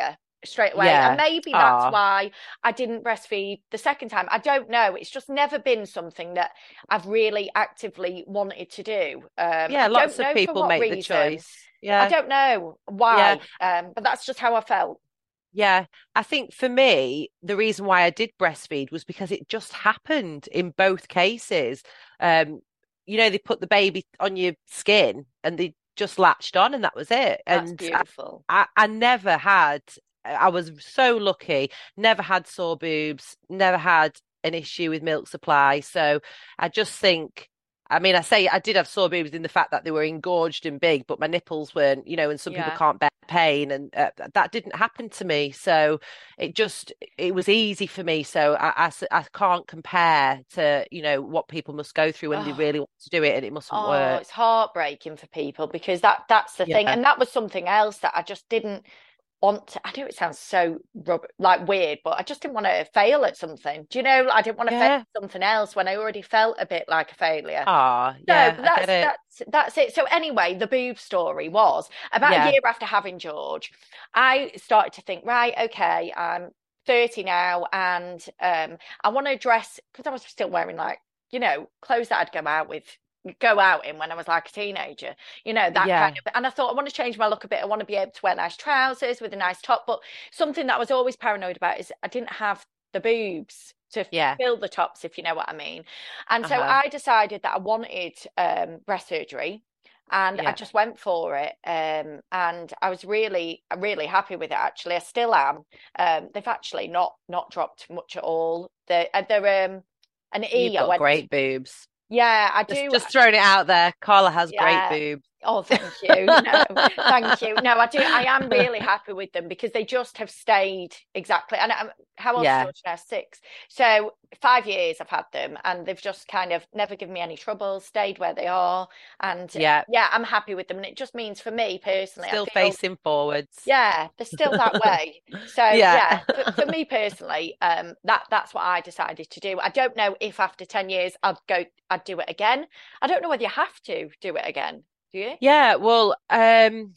straight away. And Yeah. maybe that's Ah. why I didn't breastfeed the second time. I don't know. It's just never been something that I've really actively wanted to do. Um, Yeah, I don't lots of know for people what make the reason. choice. I Yeah. don't know Yeah. why, um, but that's just how I felt. Yeah, I think for me, the reason why I did breastfeed was because it just happened in both cases. Um, you know, they put the baby on your skin and they just latched on and that was it. That's And I, beautiful. I, I never had, I was so lucky, never had sore boobs, never had an issue with milk supply. So I just think I mean, I say I did have sore boobs in the fact that they were engorged and big, but my nipples weren't, you know, and some people Yeah. can't bear pain, and uh, that didn't happen to me. So it just, it was easy for me. So I, I s- I can't compare to, you know, what people must go through when they Oh, really want to do it and it mustn't oh, work. it's heartbreaking for people because that that's the thing. Yeah. And that was something else that I just didn't want to, I know it sounds so rub like weird, but I just didn't want to fail at something. Do you know? I didn't want to fail Yeah. at something else when I already felt a bit like a failure. Ah, So yeah, I get that's it. that's that's it. So anyway, the boob story was about a Yeah. year after having George, I started to think, right, okay, I'm thirty now, and um, I want to dress because I was still wearing like, you know, clothes that I'd go out with, go out in when I was like a teenager, you know, that kind Yeah. of. And I thought I want to change my look a bit. I want to be able to wear nice trousers with a nice top, but something that I was always paranoid about is I didn't have the boobs to Yeah. fill the tops, if you know what I mean. And so Uh-huh. I decided that I wanted um, breast surgery. And I Yeah. just went for it. Um, and I was really, really happy with it, actually. I still am. Um, they've actually not not dropped much at all. They're, they're um, an You've E. I got went, great boobs. yeah, I Just do. just throwing it out there. Carla has great Yeah. boobs. Oh, thank you. No, thank you. No, I do. I am really happy with them because they just have stayed exactly. And I'm, how old is Yeah. George now? Six. So five years I've had them, and they've just kind of never given me any trouble. Stayed where they are, and Yeah. yeah, I'm happy with them. And it just means for me personally, I Still feel facing forwards. yeah, they're still that way. So Yeah. yeah, for, for me personally, um, that that's what I decided to do. I don't know if after ten years I'd go, I'd do it again. I don't know whether you have to do it again. Do you? Yeah, well, um,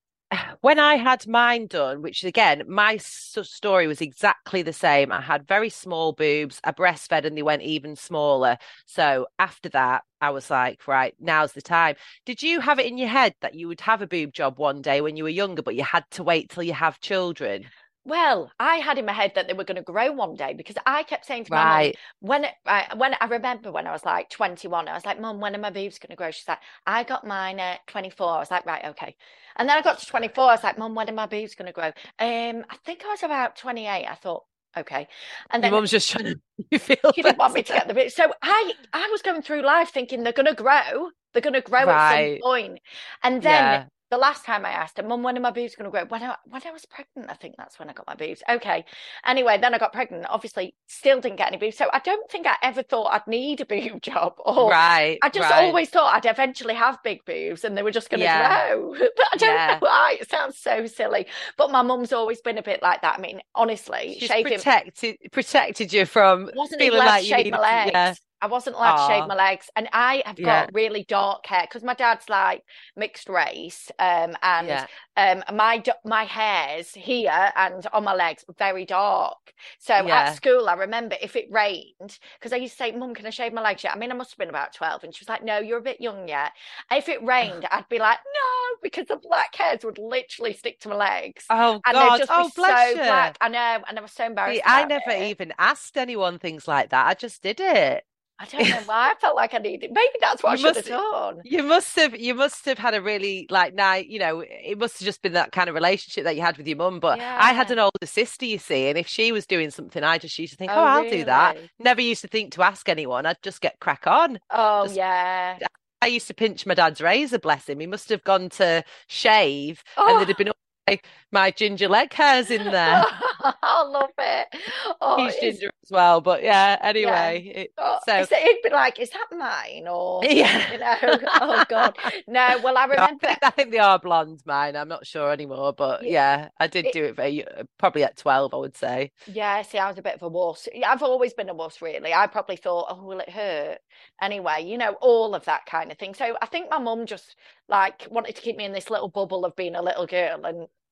when I had mine done, which again, my s- story was exactly the same. I had very small boobs, I breastfed and they went even smaller. So after that, I was like, right, now's the time. Did you have it in your head that you would have a boob job one day when you were younger, but you had to wait till you have children? Well, I had in my head that they were going to grow one day because I kept saying to my mum Right. when it, I, when I remember when I was like twenty-one, I was like, Mum, when are my boobs going to grow? She's like, I got mine at twenty-four. I was like, right, okay. And then I got to twenty-four. I was like, Mum, when are my boobs going to grow? Um, I think I was about twenty-eight. I thought, okay. And Your then mum's just trying to make you feel she didn't want me to better. get the boobs. So I I was going through life thinking they're going to grow. They're going to grow at some Right. point. And then Yeah. the last time I asked her, Mum, when are my boobs going to grow? When I, when I was pregnant, I think that's when I got my boobs. Okay. Anyway, then I got pregnant. Obviously, still didn't get any boobs. So I don't think I ever thought I'd need a boob job, or Right. I just Right. always thought I'd eventually have big boobs and they were just going to Yeah. grow. But I don't know Yeah. why. It sounds so silly. But my mum's always been a bit like that. I mean, honestly, She's shaving protected protected you from wasn't feeling allowed to like you shave my needed to. Yeah. legs. I wasn't allowed to shave Oh, my legs. And I have yeah. got really dark hair because my dad's like mixed race. Um, and Yeah. um, my my hairs here and on my legs very dark. So at Yeah. school, I remember if it rained, because I used to say, Mum, can I shave my legs yet? I mean, I must have been about twelve. And she was like, No, you're a bit young yet. If it rained, I'd be like, No, because the black hairs would literally stick to my legs. Oh And they'd God. just be Oh, bless so you. black. I know. And I was so See, embarrassed I about never it. even asked anyone things like that. I just did it. I don't know why I felt like I needed. Maybe that's what I You should have must done. you must have you must have had a really like nice, you know, it must have just been that kind of relationship that you had with your mum. But I had Yeah. an older sister, you see, and if she was doing something, I just used to think, oh, Oh, I'll do that. really? Never used to think to ask anyone. I'd just get crack on. Oh, Just yeah. I used to pinch my dad's razor, bless him. He must have gone to shave and there'd have Oh, been all my, my ginger leg hairs in there. I love it. Oh, He's it's ginger as well, but yeah, yeah. anyway. It, Oh, so it's, it'd be like, is that mine? Or, yeah. you know, oh God. No, well, I No, I remember think I think they are blonde, mine. I'm not sure anymore, but y- yeah, I did it, do it very probably at twelve, I would say. yeah, see, I was a bit of a wuss. Yeah, I've always been a wuss, really. I probably thought, oh, will it hurt? Anyway, you know, all of that kind of thing. So I think my mum just like wanted to keep me in this little bubble of being a little girl and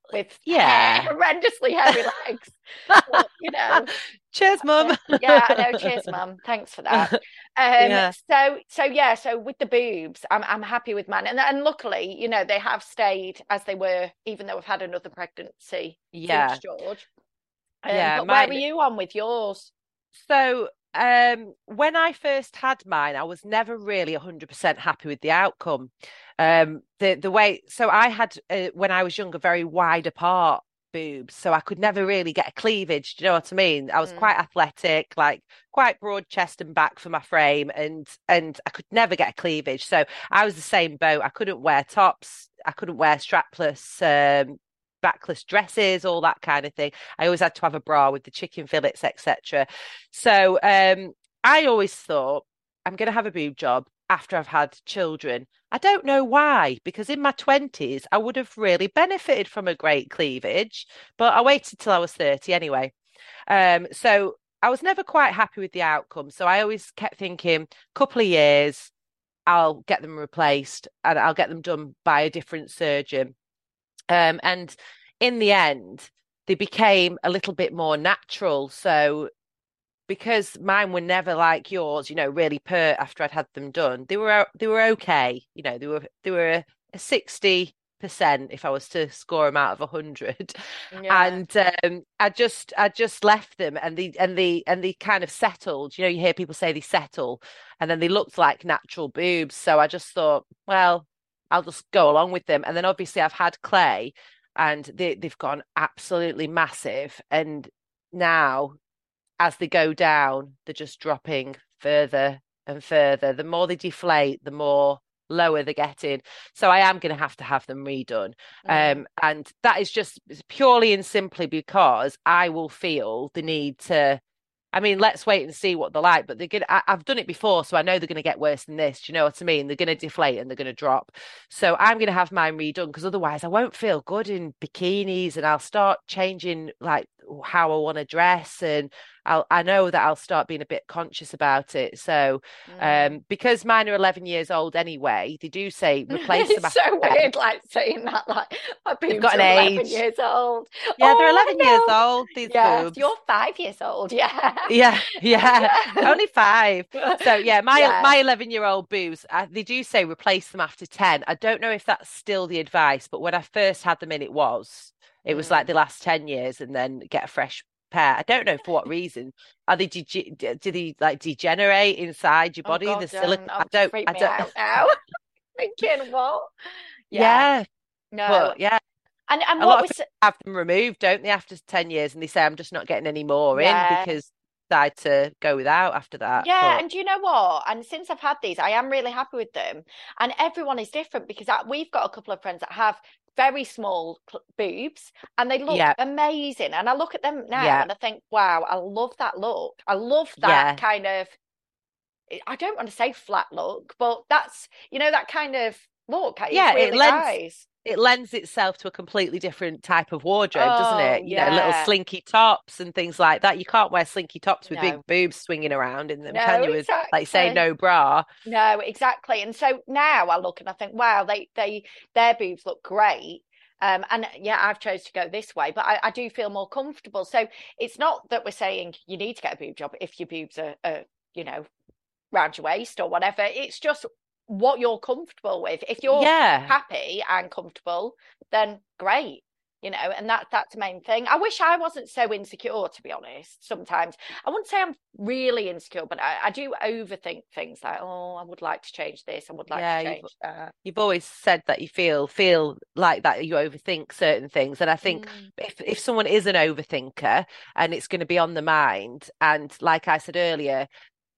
with Yeah. hair, horrendously hairy legs. But, you know, Cheers, mum. yeah, I know. Cheers, mum. Thanks for that. Um, Yeah. so so yeah, so with the boobs, I'm I'm happy with mine, and and luckily, you know, they have stayed as they were, even though I've had another pregnancy since Yeah. George. Um, Yeah. but where were Mine. you on with yours? So, um, when I first had mine, I was never really one hundred percent happy with the outcome. Um, the the way, so I had uh, when I was younger, very wide apart boobs, so I could never really get a cleavage. Do you know what I mean? I was Mm. quite athletic, like quite broad chest and back for my frame, and and I could never get a cleavage. So I was the same boat. I couldn't wear tops. I couldn't wear strapless um, backless dresses, all that kind of thing. I always had to have a bra with the chicken fillets, et cetera. So um, I always thought I'm going to have a boob job after I've had children. I don't know why, because in my twenties, I would have really benefited from a great cleavage, but I waited till I was thirty anyway. Um, so I was never quite happy with the outcome. So I always kept thinking, couple of years, I'll get them replaced and I'll get them done by a different surgeon. Um, and in the end, they became a little bit more natural. So because mine were never like yours, you know, really pert after I'd had them done, they were they were okay. You know, they were they were a, a sixty percent if I was to score them out of a hundred. Yeah. And um, I just I just left them and they and they and they kind of settled. You know, you hear people say they settle and then they looked like natural boobs. So I just thought, well, I'll just go along with them. And then obviously I've had Clay and they, they've gone absolutely massive. And now as they go down, they're just dropping further and further. The more they deflate, the more lower they're getting. So I am going to have to have them redone. Mm. Um, and that is just purely and simply because I will feel the need to. I mean, let's wait and see what they're like. But they're gonna. I, I've done it before, so I know they're going to get worse than this. Do you know what I mean? They're going to deflate and they're going to drop. So I'm going to have mine redone because otherwise I won't feel good in bikinis, and I'll start changing like how I want to dress, and I'll. I know that I'll start being a bit conscious about it. So, Mm. um, because mine are eleven years old anyway, they do say replace them It's after so ten. weird, like saying that, like my They've boobs got an are eleven age. years old. Yeah, they're Oh, eleven years I know. old. These Yes, boobs. you're five years old. Yeah. Yeah, yeah, Yeah. only five. So yeah, my Yeah. my eleven year old boobs, uh, they do say replace them after ten. I don't know if that's still the advice, but when I first had them in, it was. It was like Mm. the last ten years, and then get a fresh pair. I don't know for what reason. Are they dege do they like degenerate inside your Oh body? The God, don't, silicone. I oh, don't. freak I me don't. out now. Thinking what? Yeah. Yeah, No. but yeah, And and a what lot of was people have them removed, don't they, after ten years, and they say I'm just not getting any more in yeah. because I decide to go without after that. Yeah, But and do you know what? And since I've had these, I am really happy with them. And everyone is different because I, we've got a couple of friends that have very small cl- boobs and they look yeah, amazing. And I look at them now yeah, and I think, wow, I love that look. I love that yeah. kind of, I don't want to say flat look, but that's, you know, that kind of look. It's Yeah, it really lends nice. it lends itself to a completely different type of wardrobe, doesn't Oh, it? You know, little yeah. slinky tops and things like that. You can't wear slinky tops with big No, boobs swinging around in them, can no, you? With like you say, exactly. no bra. No, exactly. And so now I look and I think, wow, they they their boobs look great. Um, and yeah, I've chose to go this way, but I, I do feel more comfortable. So it's not that we're saying you need to get a boob job if your boobs are, are you know, round your waist or whatever. It's just what you're comfortable with. If you're Yeah, happy and comfortable, then great. You know, and that that's the main thing. I wish I wasn't so insecure, to be honest. Sometimes I wouldn't say I'm really insecure, but I, I do overthink things like, oh, I would like to change this, I would like to yeah. You've change that. you've always said that you feel feel like that you overthink certain things, and I think Mm. if if someone is an overthinker and it's going to be on the mind, and like I said earlier,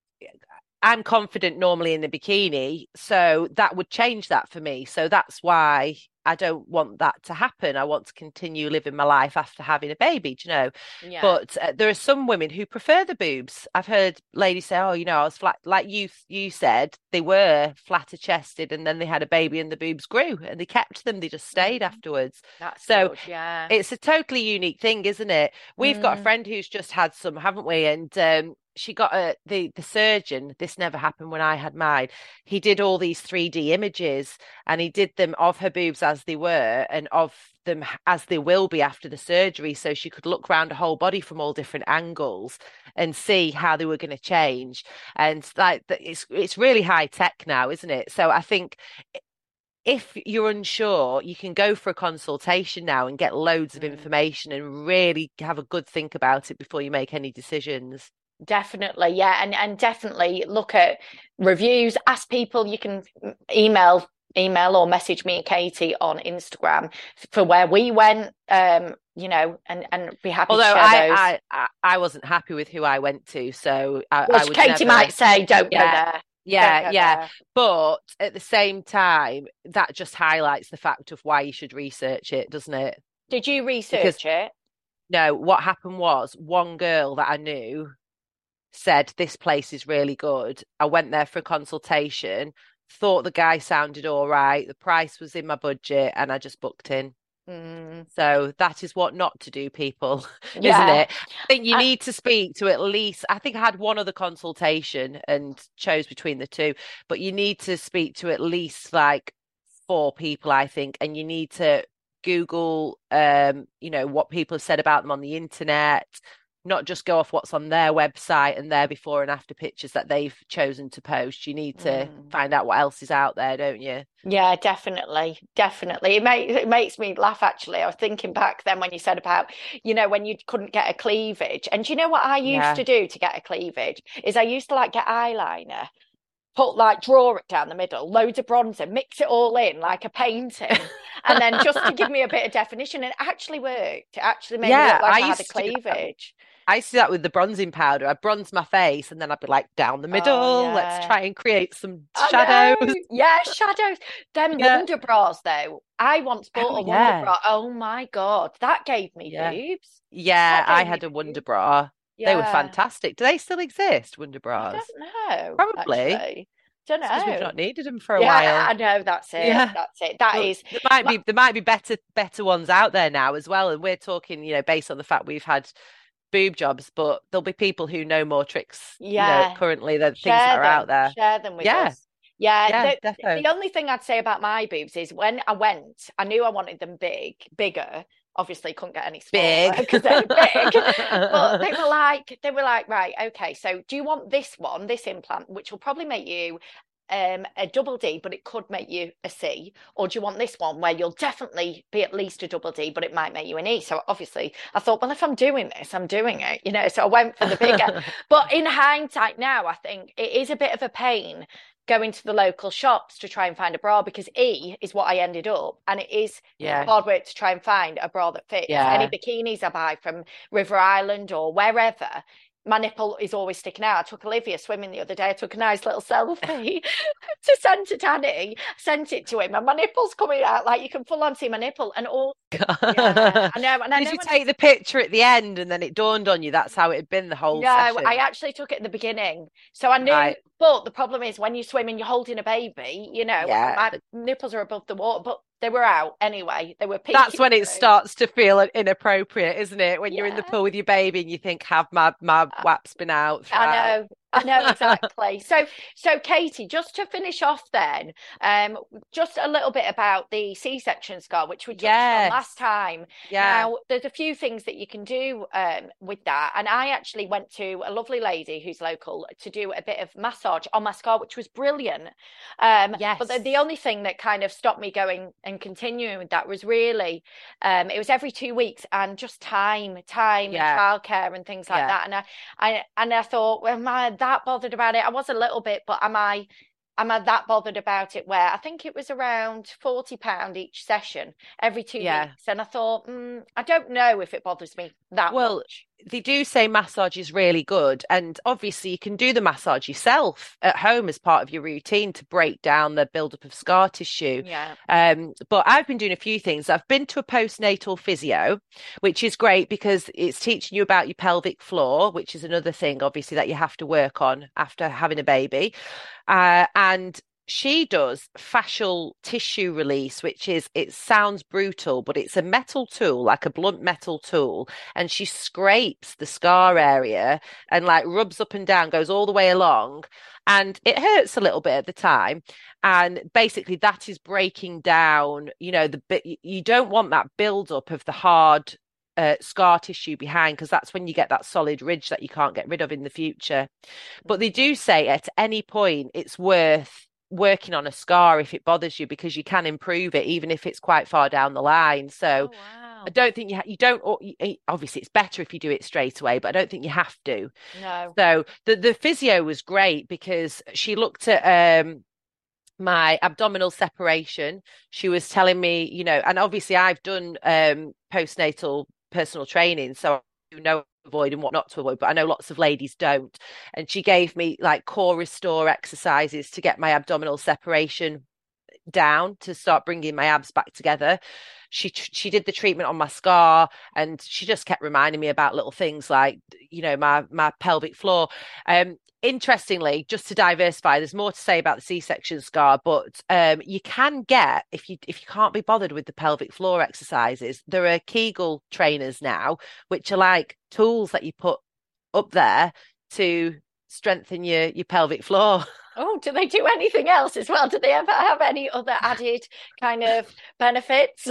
I'm confident normally in the bikini, so that would change that for me. So that's why I don't want that to happen. I want to continue living my life after having a baby, do you know? Yeah. But uh, there are some women who prefer the boobs. I've heard ladies say, "Oh, you know, I was flat," like you you said, they were flatter chested, and then they had a baby and the boobs grew, and they kept them. They just stayed Mm. afterwards. That's So good. Yeah. it's a totally unique thing, isn't it? We've got a Mm. friend who's just had some, haven't we? And um, she got a the the surgeon. This never happened when I had mine. He did all these three D images, and he did them of her boobs as they were and of them as they will be after the surgery, so she could look around her whole body from all different angles and see how they were going to change. And like it's it's really high tech now, isn't it? So I think if you're unsure, you can go for a consultation now and get loads of Mm. information and really have a good think about it before you make any decisions. Definitely, yeah, and and definitely look at reviews. Ask people. You can email email or message me and Katie on Instagram for where we went. Um, you know, and and be happy Although to share I, those. I I I wasn't happy with who I went to, so I, Well, I would Katie never. might say, "Don't go Yeah, there." Don't yeah, go yeah. there. But at the same time, that just highlights the fact of why you should research it, doesn't it? Did you Because research it? no, what happened was one girl that I knew said this place is really good. I went there for a consultation, thought the guy sounded all right, the price was in my budget, and I just booked in. Mm, So that is what not to do, people, isn't yeah. it? I think you I, need to speak to at least, I think I had one other consultation and chose between the two, but you need to speak to at least like four people, I think, and you need to Google, um, you know, what people have said about them on the internet, not just go off what's on their website and their before and after pictures that they've chosen to post. You need to mm. find out what else is out there, don't you? Yeah, definitely, definitely. It makes it makes me laugh actually. I was thinking back then when you said about, you know, when you couldn't get a cleavage. And do you know what I used Yeah. to do to get a cleavage? Is I used to like get eyeliner, put like draw it down the middle, loads of bronzer, mix it all in like a painting, and then just to give me a bit of definition. And it actually worked. It actually made me Yeah, look like I I had a used to do that. cleavage. I used to do that with the bronzing powder. I'd bronze my face and then I'd be like down the Oh middle. Let's yeah. try and create some I shadows. know. Yeah, shadows. Them Yeah. Wonder Bras, though. I once bought Oh a Wonder yeah. Bra. Oh my God, that gave me Yeah. boobs. Yeah, That I gave me had a Wonder boobs. Bra. They were Yeah. fantastic. Do they still exist, Wonder I Bras? don't know, Probably. actually. Don't It's because we've know. not needed them for a Yeah, while. I know. That's it. Yeah. That's it. That But is. there might my- be there might be better better ones out there now as well. And we're talking, you know, based on the fact we've had boob jobs, but there'll be people who know more tricks, you know, Yeah. currently than things that Share are out them. there. Share them with Yeah, us. Yeah. yeah, The, defo. the only thing I'd say about my boobs is when I went, I knew I wanted them big, bigger. Obviously, couldn't get any smaller Big. because they're big. But they were like, they were like, right, okay. So, do you want this one, this implant, which will probably make you um, a double D, but it could make you a C, or do you want this one where you'll definitely be at least a double D, but it might make you an E? So obviously, I thought, well, if I'm doing this, I'm doing it, you know. So I went for the bigger. But in hindsight, now I think it is a bit of a pain going to the local shops to try and find a bra because E is what I ended up, and it is Yeah, hard work to try and find a bra that fits. Any yeah. bikinis I buy from River Island or wherever, my nipple is always sticking out. I took Olivia swimming the other day. I took a nice little selfie to send to Danny, sent it to him, and my nipple's coming out like you can full on see my nipple and all. Yeah, I know. And I Did know you when take the picture at the end and then it dawned on you that's how it had been the whole No, I session? actually took it at the beginning. So I knew, Right. but the problem is when you swim and you're holding a baby, you know, Yeah. my nipples are above the water, but they were out anyway. They were That's peeking when it through. starts to feel inappropriate, isn't it? When you're in the Yeah. pool with your baby and you think, have my my I waps been out I throughout? know, I know exactly. So, so Katie, just to finish off, then, um, just a little bit about the C-section scar, which we touched on Yes. last time. Yeah. Now, there's a few things that you can do um, with that, and I actually went to a lovely lady who's local to do a bit of massage on my scar, which was brilliant. Um, Yes. but the, the only thing that kind of stopped me going and continuing with that was really, um, it was every two weeks and just time, time, Yeah. and childcare and things like Yeah. that, and I. I and I thought, well, am I that bothered about it? I was a little bit, but am I am I that bothered about it? Where I think it was around forty pound each session every two Yeah. weeks, and I thought, mm, I don't know if it bothers me that Well, much. they do say massage is really good. And obviously, you can do the massage yourself at home as part of your routine to break down the buildup of scar tissue. Yeah, Um, but I've been doing a few things. I've been to a postnatal physio, which is great because it's teaching you about your pelvic floor, which is another thing, obviously, that you have to work on after having a baby. Uh, and she does fascial tissue release, which is, it sounds brutal, but it's a metal tool, like a blunt metal tool. And she scrapes the scar area and like rubs up and down, goes all the way along. And it hurts a little bit at the time. And basically that is breaking down, you know, the bit, you don't want that buildup of the hard uh, scar tissue behind, because that's when you get that solid ridge that you can't get rid of in the future. But they do say at any point it's worth working on a scar if it bothers you, because you can improve it even if it's quite far down the line. So Oh, wow. I don't think you ha- you don't obviously it's better if you do it straight away, but I don't think you have to. No. So the the physio was great because she looked at um my abdominal separation. She was telling me, you know, and obviously I've done um postnatal personal training, so I know avoid and what not to avoid, but I know lots of ladies don't. And she gave me like core restore exercises to get my abdominal separation down, to start bringing my abs back together. She she did the treatment on my scar, and she just kept reminding me about little things like, you know, my my pelvic floor. Um, interestingly, just to diversify, there's more to say about the C-section scar, but um, you can get, if you if you can't be bothered with the pelvic floor exercises, there are Kegel trainers now, which are like tools that you put up there to strengthen your your pelvic floor. Oh, do they do anything else as well? Do they ever have any other added kind of benefits?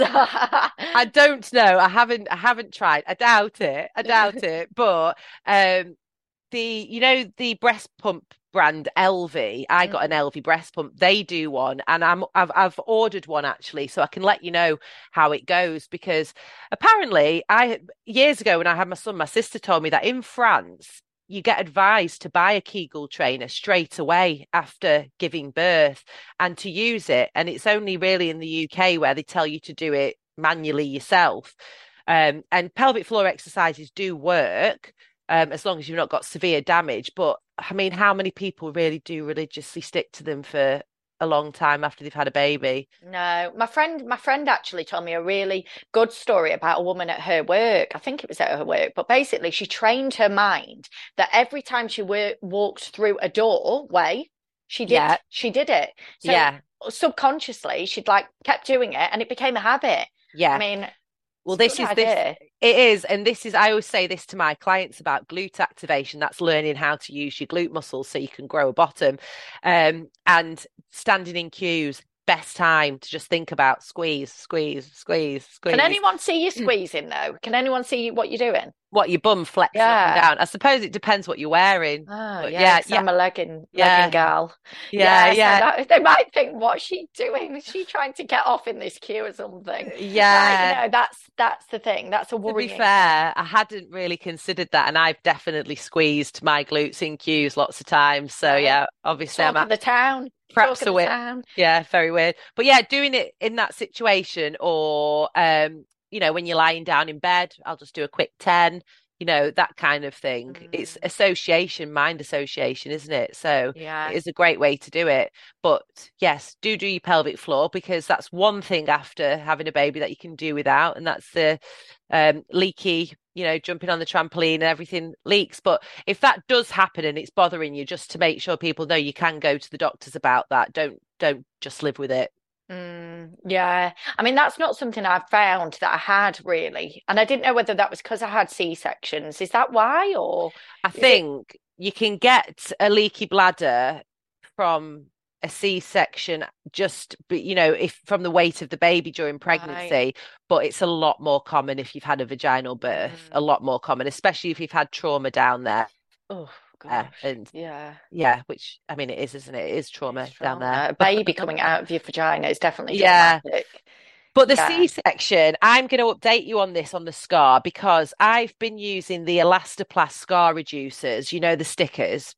I don't know. I haven't I haven't tried. I doubt it. I doubt it. But um the you know the breast pump brand Elvie, I got an Elvie breast pump. They do one, and I'm I've I've ordered one actually, so I can let you know how it goes, because apparently I years ago when I had my son, my sister told me that in France you get advised to buy a Kegel trainer straight away after giving birth and to use it. And it's only really in the U K where they tell you to do it manually yourself. Um, and pelvic floor exercises do work, um, as long as you've not got severe damage. But I mean, how many people really do religiously stick to them for a long time after they've had a baby? No, my friend, my friend actually told me a really good story about a woman at her work. I think it was at her work, but basically she trained her mind that every time she wor- walked through a doorway, she did, Yeah. she did it. So Yeah. subconsciously, she'd like kept doing it, and it became a habit. Yeah. I mean, Well, it's this a is good this idea. it is, and this is I always say this to my clients about glute activation. That's learning how to use your glute muscles so you can grow a bottom. Um, and standing in queues, best time to just think about squeeze, squeeze, squeeze, squeeze. Can anyone see you squeezing though? Can anyone see what you're doing? What, your bum flexing up and Yeah. down? I suppose it depends what you're wearing. Oh, But yeah, yeah, 'cause yeah, I'm a legging legging yeah, gal. yeah, Yeah, so yeah, that, they might think, what's she doing? Is she trying to get off in this queue or something? Like, you yeah. know, that's that's the thing. That's a To be worrying thing. fair, I hadn't really considered that, and I've definitely squeezed my glutes in queues lots of times. So No, yeah, obviously I'm talk of at the town. Talk perhaps of a the bit, town. yeah, very weird. But yeah, doing it in that situation, or um, you know, when you're lying down in bed, I'll just do a quick ten, you know, that kind of thing. It's Mm, association, mind association, isn't it? So it yeah. is a great way to do it. But yes, do do your pelvic floor, because that's one thing after having a baby that you can do without, and that's the um, leaky, you know, jumping on the trampoline and everything leaks. But if that does happen and it's bothering you, just to make sure people know, you can go to the doctors about that. Don't don't just live with it. Mm, yeah. I mean, that's not something I've found that I had really. And I didn't know whether that was because I had C-sections. Is that why, or I is it? think you can get a leaky bladder from a C-section, just but you know, if from the weight of the baby during Right. pregnancy, but it's a lot more common if you've had a vaginal birth, a Mm. lot more common, especially if you've had trauma down there. Oh Uh, gosh. and Yeah. yeah, which I mean it is, isn't it? It is It's trauma down trauma. there. A baby coming out of your vagina is definitely Yeah. traumatic. But the Yeah. C-section, I'm going to update you on this on the scar, because I've been using the Elastoplast scar reducers, you know, the stickers.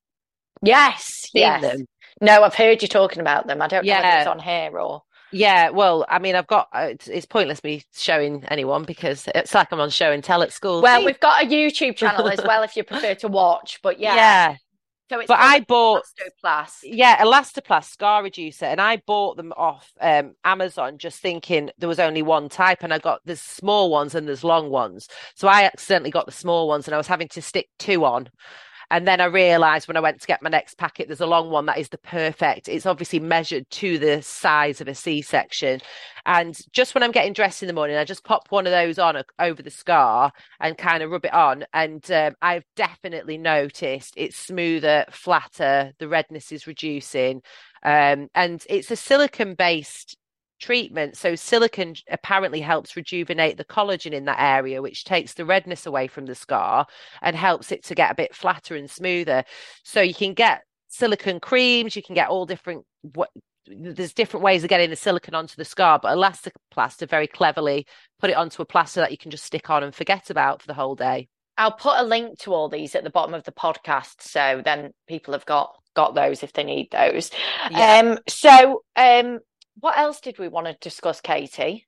Yes, Seen yes. them? No, I've heard you talking about them. I don't know whether it's Yeah. on here or. Yeah, well, I mean, I've got uh, it's, it's pointless me showing anyone, because it's like I'm on show and tell at school. Well, See? we've got a YouTube channel as well if you prefer to watch. But yeah, Yeah, so it's but called I bought Elastoplast. yeah, Elastoplast scar reducer, and I bought them off um Amazon, just thinking there was only one type, and I got there's small ones and there's long ones. So I accidentally got the small ones, and I was having to stick two on. And then I realised when I went to get my next packet, there's a long one that is the perfect. It's obviously measured to the size of a C-section. And just when I'm getting dressed in the morning, I just pop one of those on over the scar and kind of rub it on. And um, I've definitely noticed it's smoother, flatter, the redness is reducing. Um, and it's a silicone-based treatment. So silicone apparently helps rejuvenate the collagen in that area, which takes the redness away from the scar and helps it to get a bit flatter and smoother. So you can get silicone creams, you can get all different what there's different ways of getting the silicone onto the scar, but Elastoplast very cleverly put it onto a plaster that you can just stick on and forget about for the whole day. I'll put a link to all these at the bottom of the podcast, so then people have got got those if they need those. Yeah. Um, so um, what else did we want to discuss, Katie?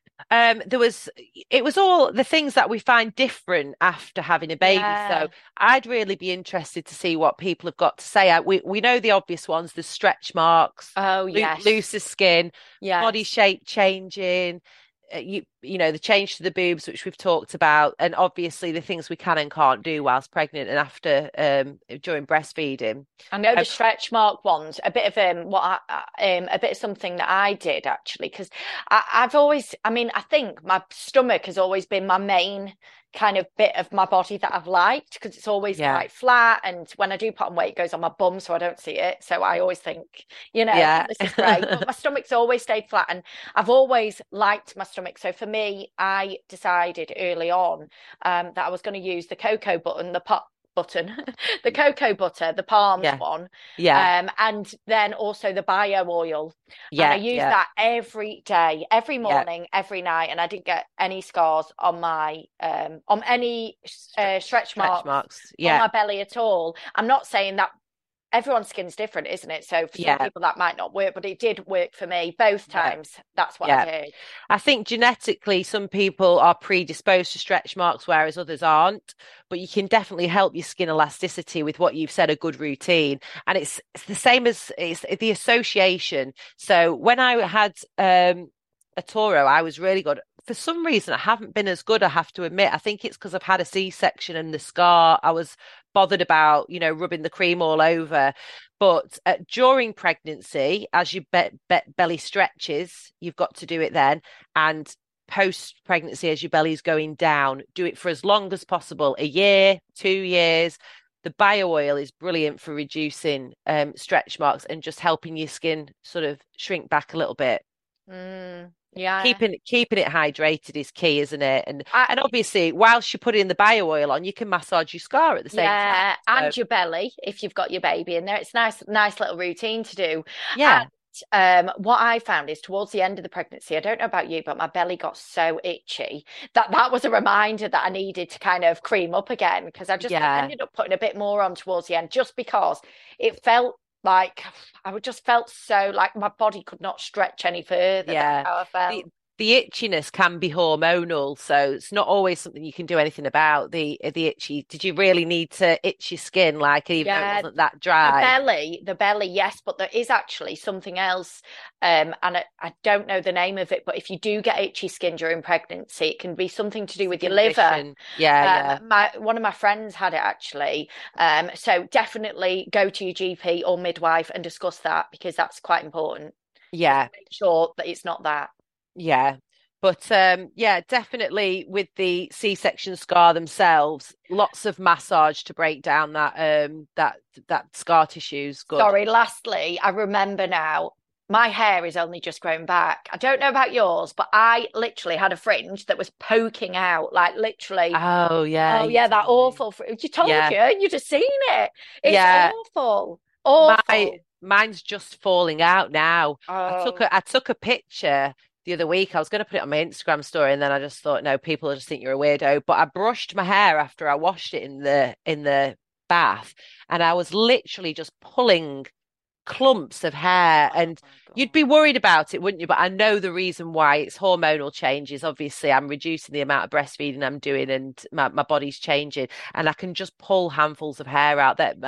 Um, there was, it was all the things that we find different after having a baby. Yeah. So I'd really be interested to see what people have got to say. We we know the obvious ones: the stretch marks, oh yes, lo- looser skin, yes. body shape changing. Uh, you you know the change to the boobs, which we've talked about, and obviously the things we can and can't do whilst pregnant and after um during breastfeeding. I know the um, stretch mark ones, a bit of um what I, um a bit of something that I did actually, because I've always, I mean, I think my stomach has always been my main kind of bit of my body that I've liked, because it's always yeah. quite flat, and when I do put on weight, it goes on my bum, so I don't see it. So I always think, you know, yeah. this is great. But my stomach's always stayed flat, and I've always liked my stomach. So for me, I decided early on um, that I was going to use the cocoa button, the pot button, the cocoa butter, the Palms yeah. one, yeah, um, and then also the bio oil. Yeah, and I use yeah. that every day, every morning, yeah. every night, and I didn't get any scars on my um on any uh, stretch, stretch marks, marks yeah. on my belly at all. I'm not saying that everyone's skin's different, isn't it? So for yeah. some people that might not work, but it did work for me both times. Yeah. That's what yeah. I did. I think genetically some people are predisposed to stretch marks, whereas others aren't. But you can definitely help your skin elasticity with what you've said, a good routine. And it's, it's the same as it's the association. So when I had um, a Toro, I was really good. For some reason, I haven't been as good, I have to admit. I think it's because I've had a C-section and the scar. I was bothered about, you know, rubbing the cream all over. But uh, during pregnancy, as your be- be- belly stretches, you've got to do it then. And post-pregnancy, as your belly's going down, do it for as long as possible, a year, two years. The bio oil is brilliant for reducing um, stretch marks and just helping your skin sort of shrink back a little bit. Mm. Yeah, keeping keeping it hydrated is key, isn't it? And I, and obviously, whilst you're putting the bio oil on, you can massage your scar at the same yeah, time. Yeah, and so. your belly if you've got your baby in there. It's nice, nice little routine to do. Yeah. And, um, what I found is towards the end of the pregnancy, I don't know about you, but my belly got so itchy that that was a reminder that I needed to kind of cream up again, because I just yeah. ended up putting a bit more on towards the end, just because it felt like I just felt so like my body could not stretch any further. Yeah, That's how I felt. The, the itchiness can be hormonal, so it's not always something you can do anything about. The the itchy. Did you really need to itch your skin, like even yeah, though it wasn't that dry? The belly, the belly, yes, but there is actually something else, um, and I, I don't know the name of it. But if you do get itchy skin during pregnancy, it can be something to do with your liver. Yeah, um, yeah. My one of my friends had it actually, um, so definitely go to your G P or midwife and discuss that, because that's quite important. Yeah, just make sure that it's not that. Yeah. But um, yeah, definitely with the C-section scar themselves, lots of massage to break down that um, that that scar tissues. Good. Sorry, lastly, I remember now, my hair is only just growing back. I don't know about yours, but I literally had a fringe that was poking out, like literally. Oh, yeah. Oh, yeah, that awful fringe. You told yeah. you, you'd have seen it. It's yeah. awful. Awful. My, mine's just falling out now. Oh. I took a I took a picture the other week. I was going to put it on my Instagram story, and then I just thought, no, people will just think you're a weirdo. But I brushed my hair after I washed it in the in the bath, and I was literally just pulling clumps of hair. Oh, and you'd be worried about it, wouldn't you? But I know the reason why. It's hormonal changes. Obviously, I'm reducing the amount of breastfeeding I'm doing, and my, my body's changing, and I can just pull handfuls of hair out. That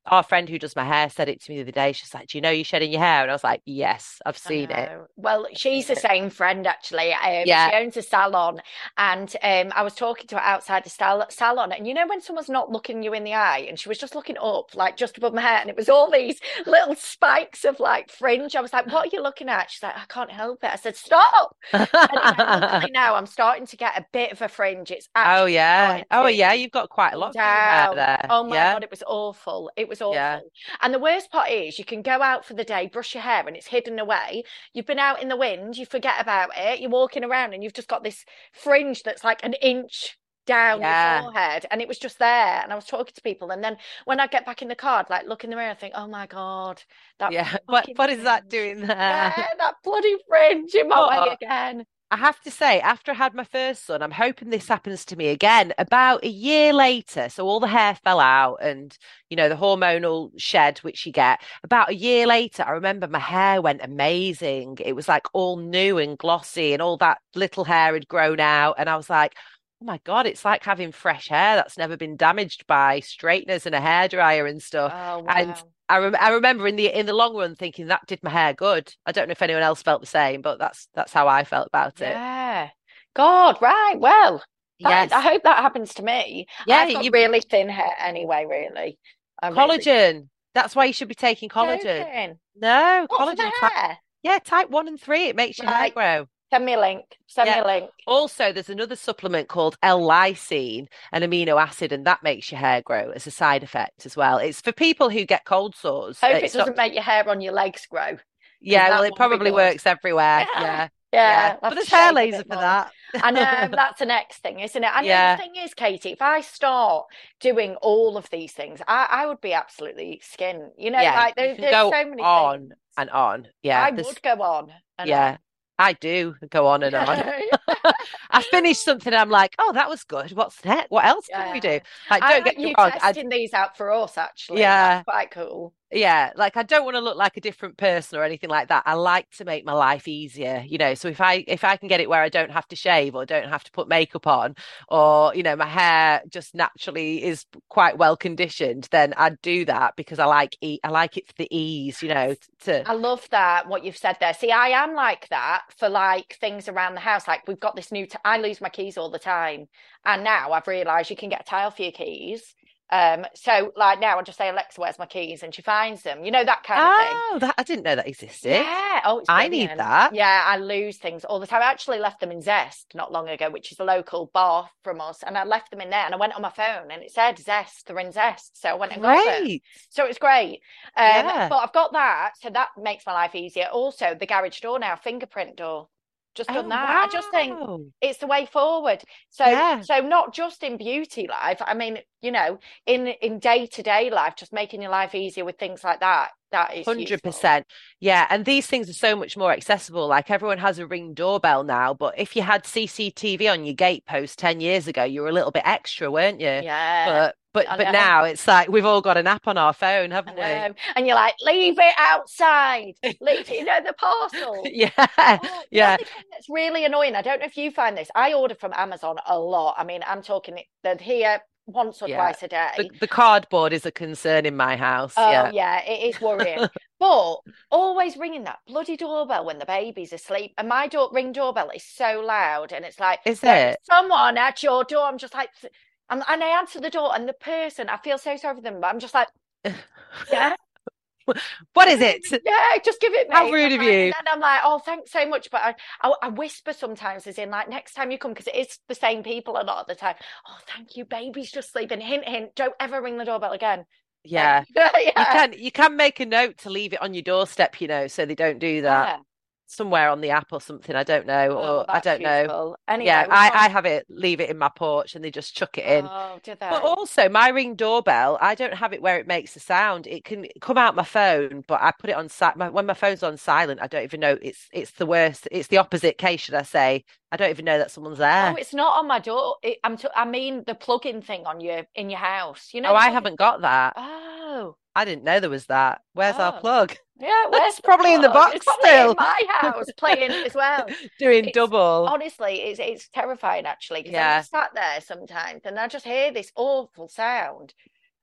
our friend who does my hair said it to me the other day. She's like, "Do you know you're shedding your hair?" And I was like, "Yes, I've I seen it. know. Well, I've she's seen the it." same friend actually. Um, she Yeah, owns a salon, and um, I was talking to her outside the sal salon, and you know when someone's not looking you in the eye, and she was just looking up, like just above my head, and it was all these little spikes of like fringe. I was like, "What are you looking at?" She's like, "I can't help it." I said, "Stop." Anyway, luckily now I'm starting to get a bit of a fringe. It's Oh actually yeah. starting Oh to yeah. You've got quite a come lot going out down. there. Oh my Yeah. God, it was awful. It was Yeah. awful. And the worst part is you can go out for the day, brush your hair, and it's hidden away. You've been out in the wind, you forget about it. You're walking around and you've just got this fringe that's like an inch down your Yeah. forehead, and it was just there. And I was talking to people, and then when I get back in the car, I'd, like look in the mirror and think, oh my God, that Yeah. What fucking what is that fringe. doing there? Yeah, that bloody fringe in my way But again. I have to say, after I had my first son, I'm hoping this happens to me again about a year later. So all the hair fell out and, you know, the hormonal shed, which you get. About a year later, I remember my hair went amazing. It was like all new and glossy, and all that little hair had grown out. And I was like, oh my God, it's like having fresh hair that's never been damaged by straighteners and a hairdryer and stuff. Oh And wow. I, rem I remember in the in the long run thinking that did my hair good. I don't know if anyone else felt the same, but that's that's how I felt about it. Yeah. God, right. Well, that I Yes. hope that happens to me. Yeah, I've got you really thin hair anyway, really. I really collagen. That's why you should be taking collagen. joking. No, What for the collagen type. hair? Yeah, type one and three. It makes your hair Right. grow. Send me a link. Send me Yeah. a link. Also, there's another supplement called L-lysine, an amino acid, and that makes your hair grow as a side effect as well. It's for people who get cold sores. Uh, Hope it It's not, doesn't make your hair on your legs grow, because yeah, well, that it won't be probably good. works everywhere. Yeah. Yeah, yeah. Yeah, I'll But have to there's hair shave a laser bit for more. that. I know that's the next thing, isn't it? I know the Yeah. thing is, Katie, if I start doing all of these things, I, I would be absolutely skinned. You know, Yeah, like you there, can there's go so many things. on and on. Yeah, I there's would go on and on. yeah, I do go on and on. Yeah. I finish something, I'm like, oh, that was good. What's next? What else can we do? Yeah. Like, I don't like get me you wrong. I testing these out for us, actually. That's yeah, quite cool. yeah, like I don't want to look like a different person or anything like that. I like to make my life easier, you know. So if I if I can get it where I don't have to shave or don't have to put makeup on, or you know, my hair just naturally is quite well conditioned, then I'd do that because I like e I like it for the ease, you know, to I love that, what you've said there. See, I am like that for like things around the house. Like we've got this new, t I lose my keys all the time. And now I've realized you can get a tile for your keys. Um, so like now I just say, Alexa, where's my keys? And she finds them, you know, that kind of thing. oh, that I didn't know that existed. Yeah. Oh, it's I need brilliant. that. Yeah, I lose things all the time. I actually left them in Zest not long ago, which is a local bar from us. And I left them in there and I went on my phone and it said Zest, they're in Zest. So I went and got them. Great. So it was great. Um, Yeah. but I've got that. So that makes my life easier. Also, the garage door now, fingerprint door. Just done Oh, that. I just think wow. it's the way forward. So Yeah. so not just in beauty life. I mean, you know, in in day-to-day life, just making your life easier with things like that. That is useful. one hundred percent. Yeah. And these things are so much more accessible. Like everyone has a Ring doorbell now, but if you had C C T V on your gatepost ten years ago, you were a little bit extra, weren't you? Yeah, But but I but know. now it's like we've all got an app on our phone, I haven't we? know. And you're like, leave it outside. Leave it, you know, the parcel. Yeah. Oh, the Yeah. only thing that's really annoying, I don't know if you find this. I order from Amazon a lot. I mean, I'm talking they're here once or Yeah. twice a The day. the cardboard is a concern in my house. Oh Yeah. yeah, it is worrying. But always ringing that bloody doorbell when the baby's asleep. And my door ring doorbell is so loud, and it's like Is there is it? someone at your door. I'm just like, and, and I answer the door, and the person, I feel so sorry for them, but I'm just like, yeah, What is it? yeah, just give it me. How rude And, of like, and you. then I'm like, oh, thanks so much. But I, I, I whisper sometimes, as in like, next time you come, because it is the same people a lot of the time. Oh, thank you, baby's just sleeping. Hint, hint, don't ever ring the doorbell again. Yeah. You Yeah, can you can make a note to leave it on your doorstep, you know, so they don't do that. yeah. Somewhere on the app or something. I don't know, Oh, or I that's don't know. useful. Yeah, Anyway, we've I gone. I have it, leave it in my porch, and they just chuck it in. Oh, do But they? also, my Ring doorbell, I don't have it where it makes a sound. It can come out my phone, but I put it on si my, when my phone's on silent. I don't even know. It's it's the worst. It's the opposite case, should I say? I don't even know that someone's Oh, there. it's not on my door. It, I'm t I mean the plug-in thing on your in your house. You know Oh, the I plug-in. haven't got that. Oh, I didn't know there was that. Where's our oh. plug? Yeah, where's It's the probably in the plug? It's box probably in still, my house playing as well. doing It's double. honestly, it's it's terrifying actually, because I'm Yeah. just sat there sometimes and I just hear this awful sound.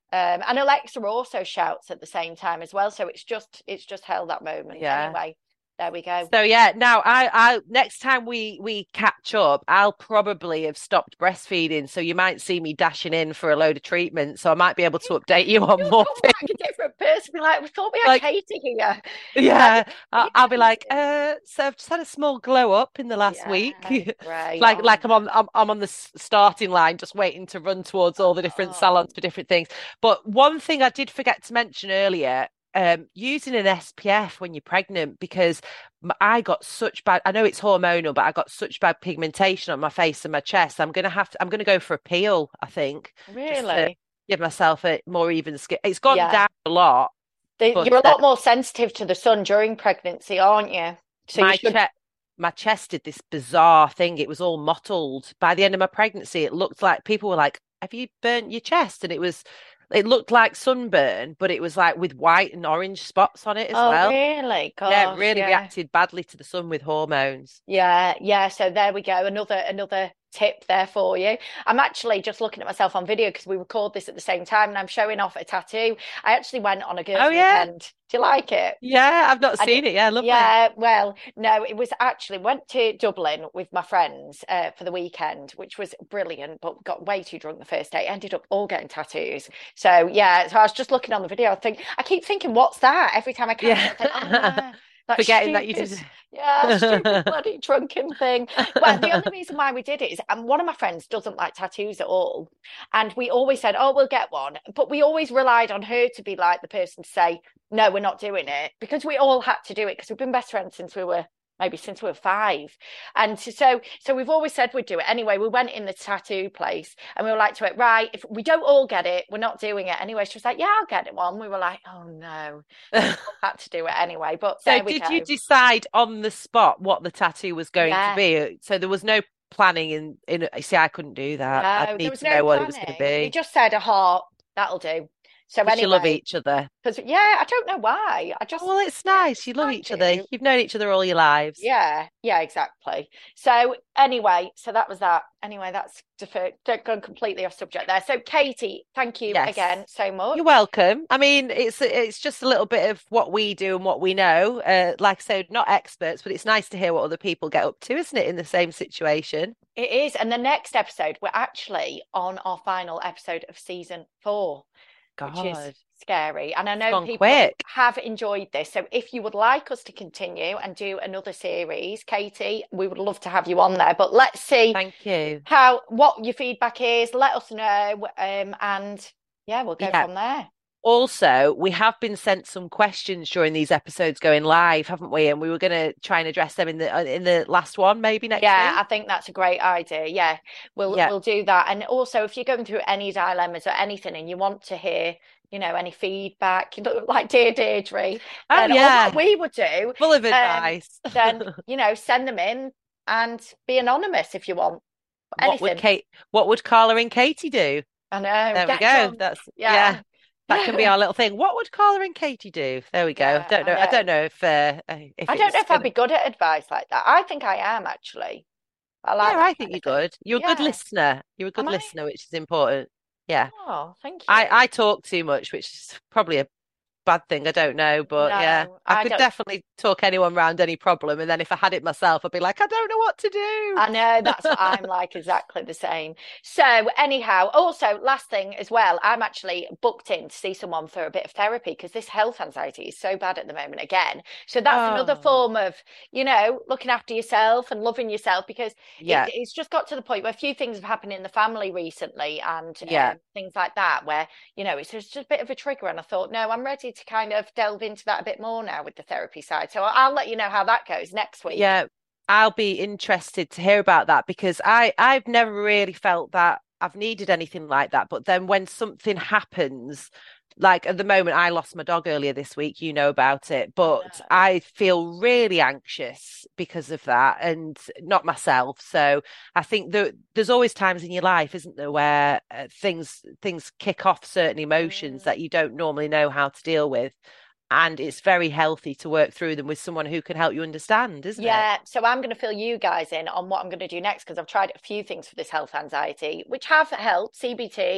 Um, and Alexa also shouts at the same time as well. So it's just it's just held that moment. Yeah. Anyway, there we go. So yeah, now I, I next time we we catch up, I'll probably have stopped breastfeeding. So you might see me dashing in for a load of treatment. So I might be able to update you on You'll more come things. back a different person. Be like, we thought we had Like, Katie here. yeah, I'll, I'll be Yeah. like, uh, so I've just had a small glow up in the last Yeah, week. great. Like, Oh, like I'm on, I'm, I'm on the s- starting line, just waiting to run towards all the different oh, salons for different things. But one thing I did forget to mention earlier, um, using an S P F when you're pregnant, because m- I got such bad, I know it's hormonal, but I got such bad pigmentation on my face and my chest. I'm gonna have to, I'm gonna go for a peel, I think, just to really? give myself a more even skin. It's gone Yeah. down a lot, The, but you're a uh, lot more sensitive to the sun during pregnancy, aren't you? So you my should, chest. My chest did this bizarre thing. It was all mottled. By the end of my pregnancy, it looked like people were like, "Have you burnt your chest?" And it was, it looked like sunburn, but it was like with white and orange spots on it as oh, well. really? Yeah, it Gosh, really yeah. reacted badly to the sun with hormones. Yeah, yeah. So there we go. Another another tip there for you. I'm actually just looking at myself on video because we record this at the same time and I'm showing off a tattoo. I actually went on a Oh girls' yeah, weekend. Do you like it? yeah. I've not I did, seen it. Yeah, lovely. yeah, well, no, it was actually went to Dublin with my friends uh, for the weekend, which was brilliant, but got way too drunk the first day. Ended up all getting tattoos. So yeah, so I was just looking on the video. I think I keep thinking, what's that? Every time I catch it, I think, oh Yeah. yeah, that Forgetting that you stupid, did. yeah, stupid bloody drunken thing. Well, the only reason why we did it is, and one of my friends doesn't like tattoos at all, and we always said, oh, we'll get one, but we always relied on her to be like the person to say no, we're not doing it because we all had to do it because we've been best friends since we were maybe since we were five. And so so we've always said we'd do it. Anyway, we went in the tattoo place and we were like to it, right, if we don't all get it, we're not doing it. Anyway, she was like, yeah, I'll get it one. We were like, oh no. We all had to do it anyway. But So there we did you go. decide on the spot what the tattoo was going to Yeah. be? So there was no planning in in see, I couldn't do that. I'd No, there need was to no know what it was going to planning. We be. just said a heart, that'll do. So Because you love anyway, each other. because yeah, I don't know why. I Oh, just well, it's yeah, nice. You love I each other. do. You've known each other all your lives. Yeah, yeah, exactly. So anyway, so that was that. Anyway, that's defer- gone completely off subject there. So Katie, thank you Yes. again so You're much. welcome. I mean, it's it's just a little bit of what we do and what we know. Uh, like I said, not experts, but it's nice to hear what other people get up to, isn't it, in the same situation? It is. And the next episode, we're actually on our final episode of season four, which is God, scary. And I it's know gone people quick. have enjoyed this. So if you would like us to continue and do another series, Katie, we would love to have you on there. But let's see Thank you. how what your feedback is. Let us know. Um, and yeah, we'll go Yeah. from there. Also, we have been sent some questions during these episodes going live, haven't we? And we were going to try and address them in the uh, in the last one, maybe next Yeah, week. I think that's a great idea. Yeah, we'll Yeah, we'll do that. And also, if you're going through any dilemmas or anything, and you want to hear, you know, any feedback, you know, like Dear Deirdre, oh then or what yeah, we would do, full of um, advice. then you know, send them in and be anonymous if you want What would anything. Kate? What would Carla and Katie do? I know, There we get go. drunk. That's Yeah, yeah. That can be our little thing. What would Carla and Katie do? There we go. yeah, Don't I know. I don't know. know if uh, uh, if I don't know it's if I'd gonna. be good at advice like that. I think I am actually. I Yeah, like that I think kind you're of thing. good. You're a good Yeah, listener. You're a am good I? listener, which is important. Yeah. Oh, thank I you. I talk too much, which is probably a bad thing. I don't know, but yeah, No, I I could don't. definitely talk anyone round any problem. And then if I had it myself, I'd be like, I don't know what to I know do. that's what I'm like, exactly the same. So, anyhow, also, last thing as well, I'm actually booked in to see someone for a bit of therapy because this health anxiety is so bad at the moment again. So, that's another Oh, form of, you know, looking after yourself and loving yourself because it, yeah, it's just got to the point where a few things have happened in the family recently and yeah. um, things like that, where, you know, it's just a bit of a trigger. And I thought, no, I'm ready to kind of delve into that a bit more now with the therapy side. So, I'll let you know how that goes next week. Yeah, I'll be interested to hear about that because I I've never really felt that I've needed anything like that. But then when something happens, like at the moment, I lost my dog earlier this week, you know about it, Oh, but no. I feel really anxious because of that and not myself. So I think that there's always times in your life, isn't there, where uh, things things kick off certain emotions Mm. that you don't normally know how to deal with. And it's very healthy to work through them with someone who can help you understand, isn't it? Yeah, so I'm going to fill you guys in on what I'm going to do next because I've tried a few things for this health anxiety, which have helped. C B T,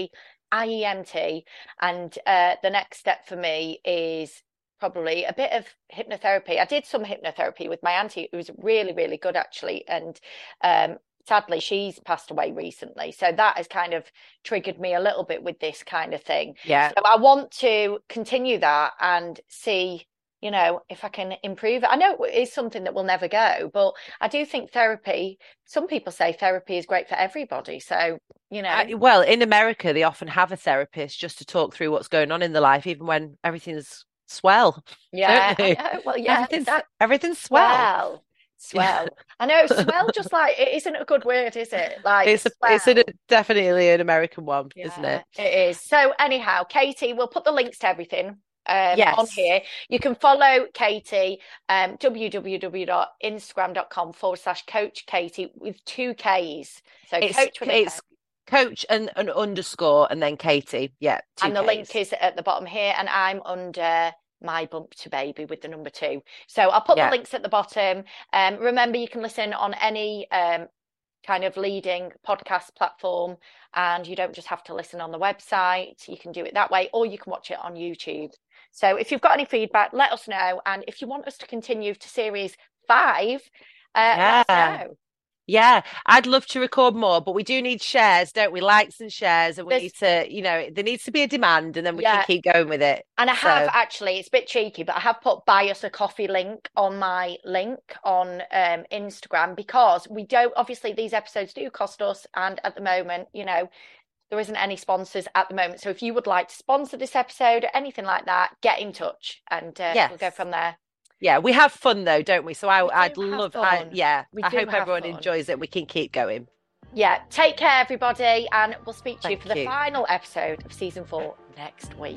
I E M T, and uh, the next step for me is probably a bit of hypnotherapy. I did some hypnotherapy with my auntie, who's really, really good actually, and um, sadly she's passed away recently. So that has kind of triggered me a little bit with this kind of thing. Yeah. So I want to continue that and see, you know, if I can improve it. I know it is something that will never go, but I do think therapy, some people say therapy is great for everybody. So, you know. Uh, well, in America, they often have a therapist just to talk through what's going on in their life, even when everything's swell. Yeah, Don't they? I know. Well, yeah, Everything's, that, everything's swell. swell. Swell. I know, swell just like, it isn't a good word, is it? Like, It's a, swell. it's a, definitely an American one, Yeah, isn't it? it is. So anyhow, Katie, we'll put the links to everything um, Yes. on here. You can follow Katie, um, www.instagram.com forward slash coach Katie with two K's. So It's, coach with a it's K. coach and an underscore and then Katie. Yeah. Two And the Ks. link is at the bottom here, and I'm under My Bump to Baby with the number two. So I'll put Yeah. the links at the bottom. Um, remember, you can listen on any um, kind of leading podcast platform, and you don't just have to listen on the website. You can do it that way, or you can watch it on YouTube. So if you've got any feedback, let us know. And if you want us to continue to series five, uh, Yeah. let us know. Yeah, I'd love to record more, but we do need shares, don't we? Likes and shares, and we There's- need to, you know, there needs to be a demand, and then we Yeah. can keep going with it. And I have So- actually, it's a bit cheeky, but I have put buy us a coffee link on my link on um, Instagram, because we don't, obviously these episodes do cost us. And at the moment, you know, there isn't any sponsors at the moment. So if you would like to sponsor this episode or anything like that, get in touch, and uh, Yes. we'll go from there. Yeah, we have fun though, don't we? So I, We I'd do have love, I, fun. yeah, We I do hope have everyone fun. enjoys it. We can keep going. Yeah, take care, everybody, and we'll speak to Thank you for the you. final episode of season four next week.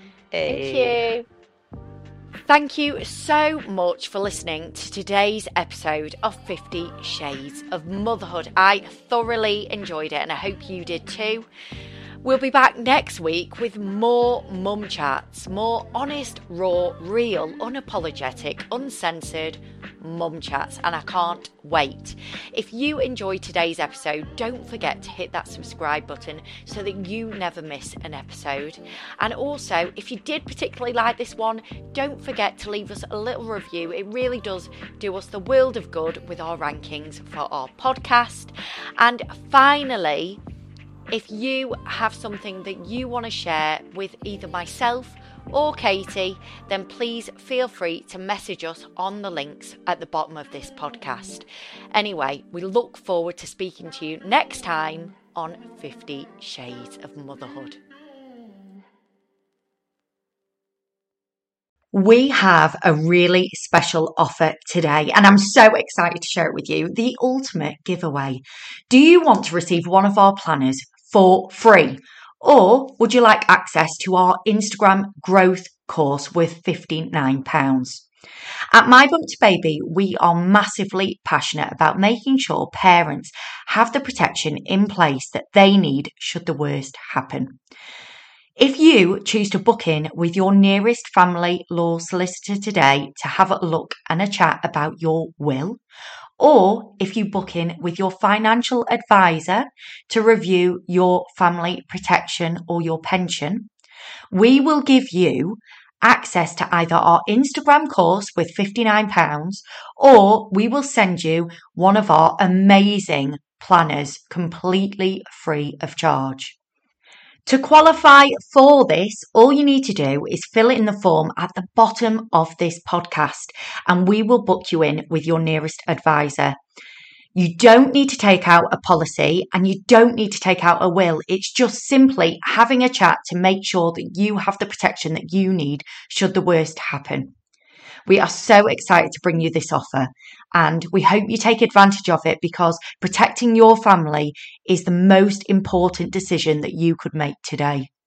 Hey. Thank you. Thank you so much for listening to today's episode of Fifty Shades of Motherhood. I thoroughly enjoyed it, and I hope you did too. We'll be back next week with more mum chats, more honest, raw, real, unapologetic, uncensored mum chats, and I can't wait. If you enjoyed today's episode, don't forget to hit that subscribe button so that you never miss an episode. And also, if you did particularly like this one, don't forget to leave us a little review. It really does do us the world of good with our rankings for our podcast. And finally, if you have something that you want to share with either myself or Katie, then please feel free to message us on the links at the bottom of this podcast. Anyway, we look forward to speaking to you next time on Fifty Shades of Motherhood. We have a really special offer today, and I'm so excited to share it with you. The ultimate giveaway. Do you want to receive one of our planners for free? Or would you like access to our Instagram growth course worth fifty-nine pounds? At My Bump to Baby, we are massively passionate about making sure parents have the protection in place that they need should the worst happen. If you choose to book in with your nearest family law solicitor today to have a look and a chat about your will, or if you book in with your financial advisor to review your family protection or your pension, we will give you access to either our Instagram course with fifty-nine pounds, or we will send you one of our amazing planners completely free of charge. To qualify for this, all you need to do is fill in the form at the bottom of this podcast, and we will book you in with your nearest advisor. You don't need to take out a policy, and you don't need to take out a will. It's just simply having a chat to make sure that you have the protection that you need should the worst happen. We are so excited to bring you this offer, and we hope you take advantage of it, because protecting your family is the most important decision that you could make today.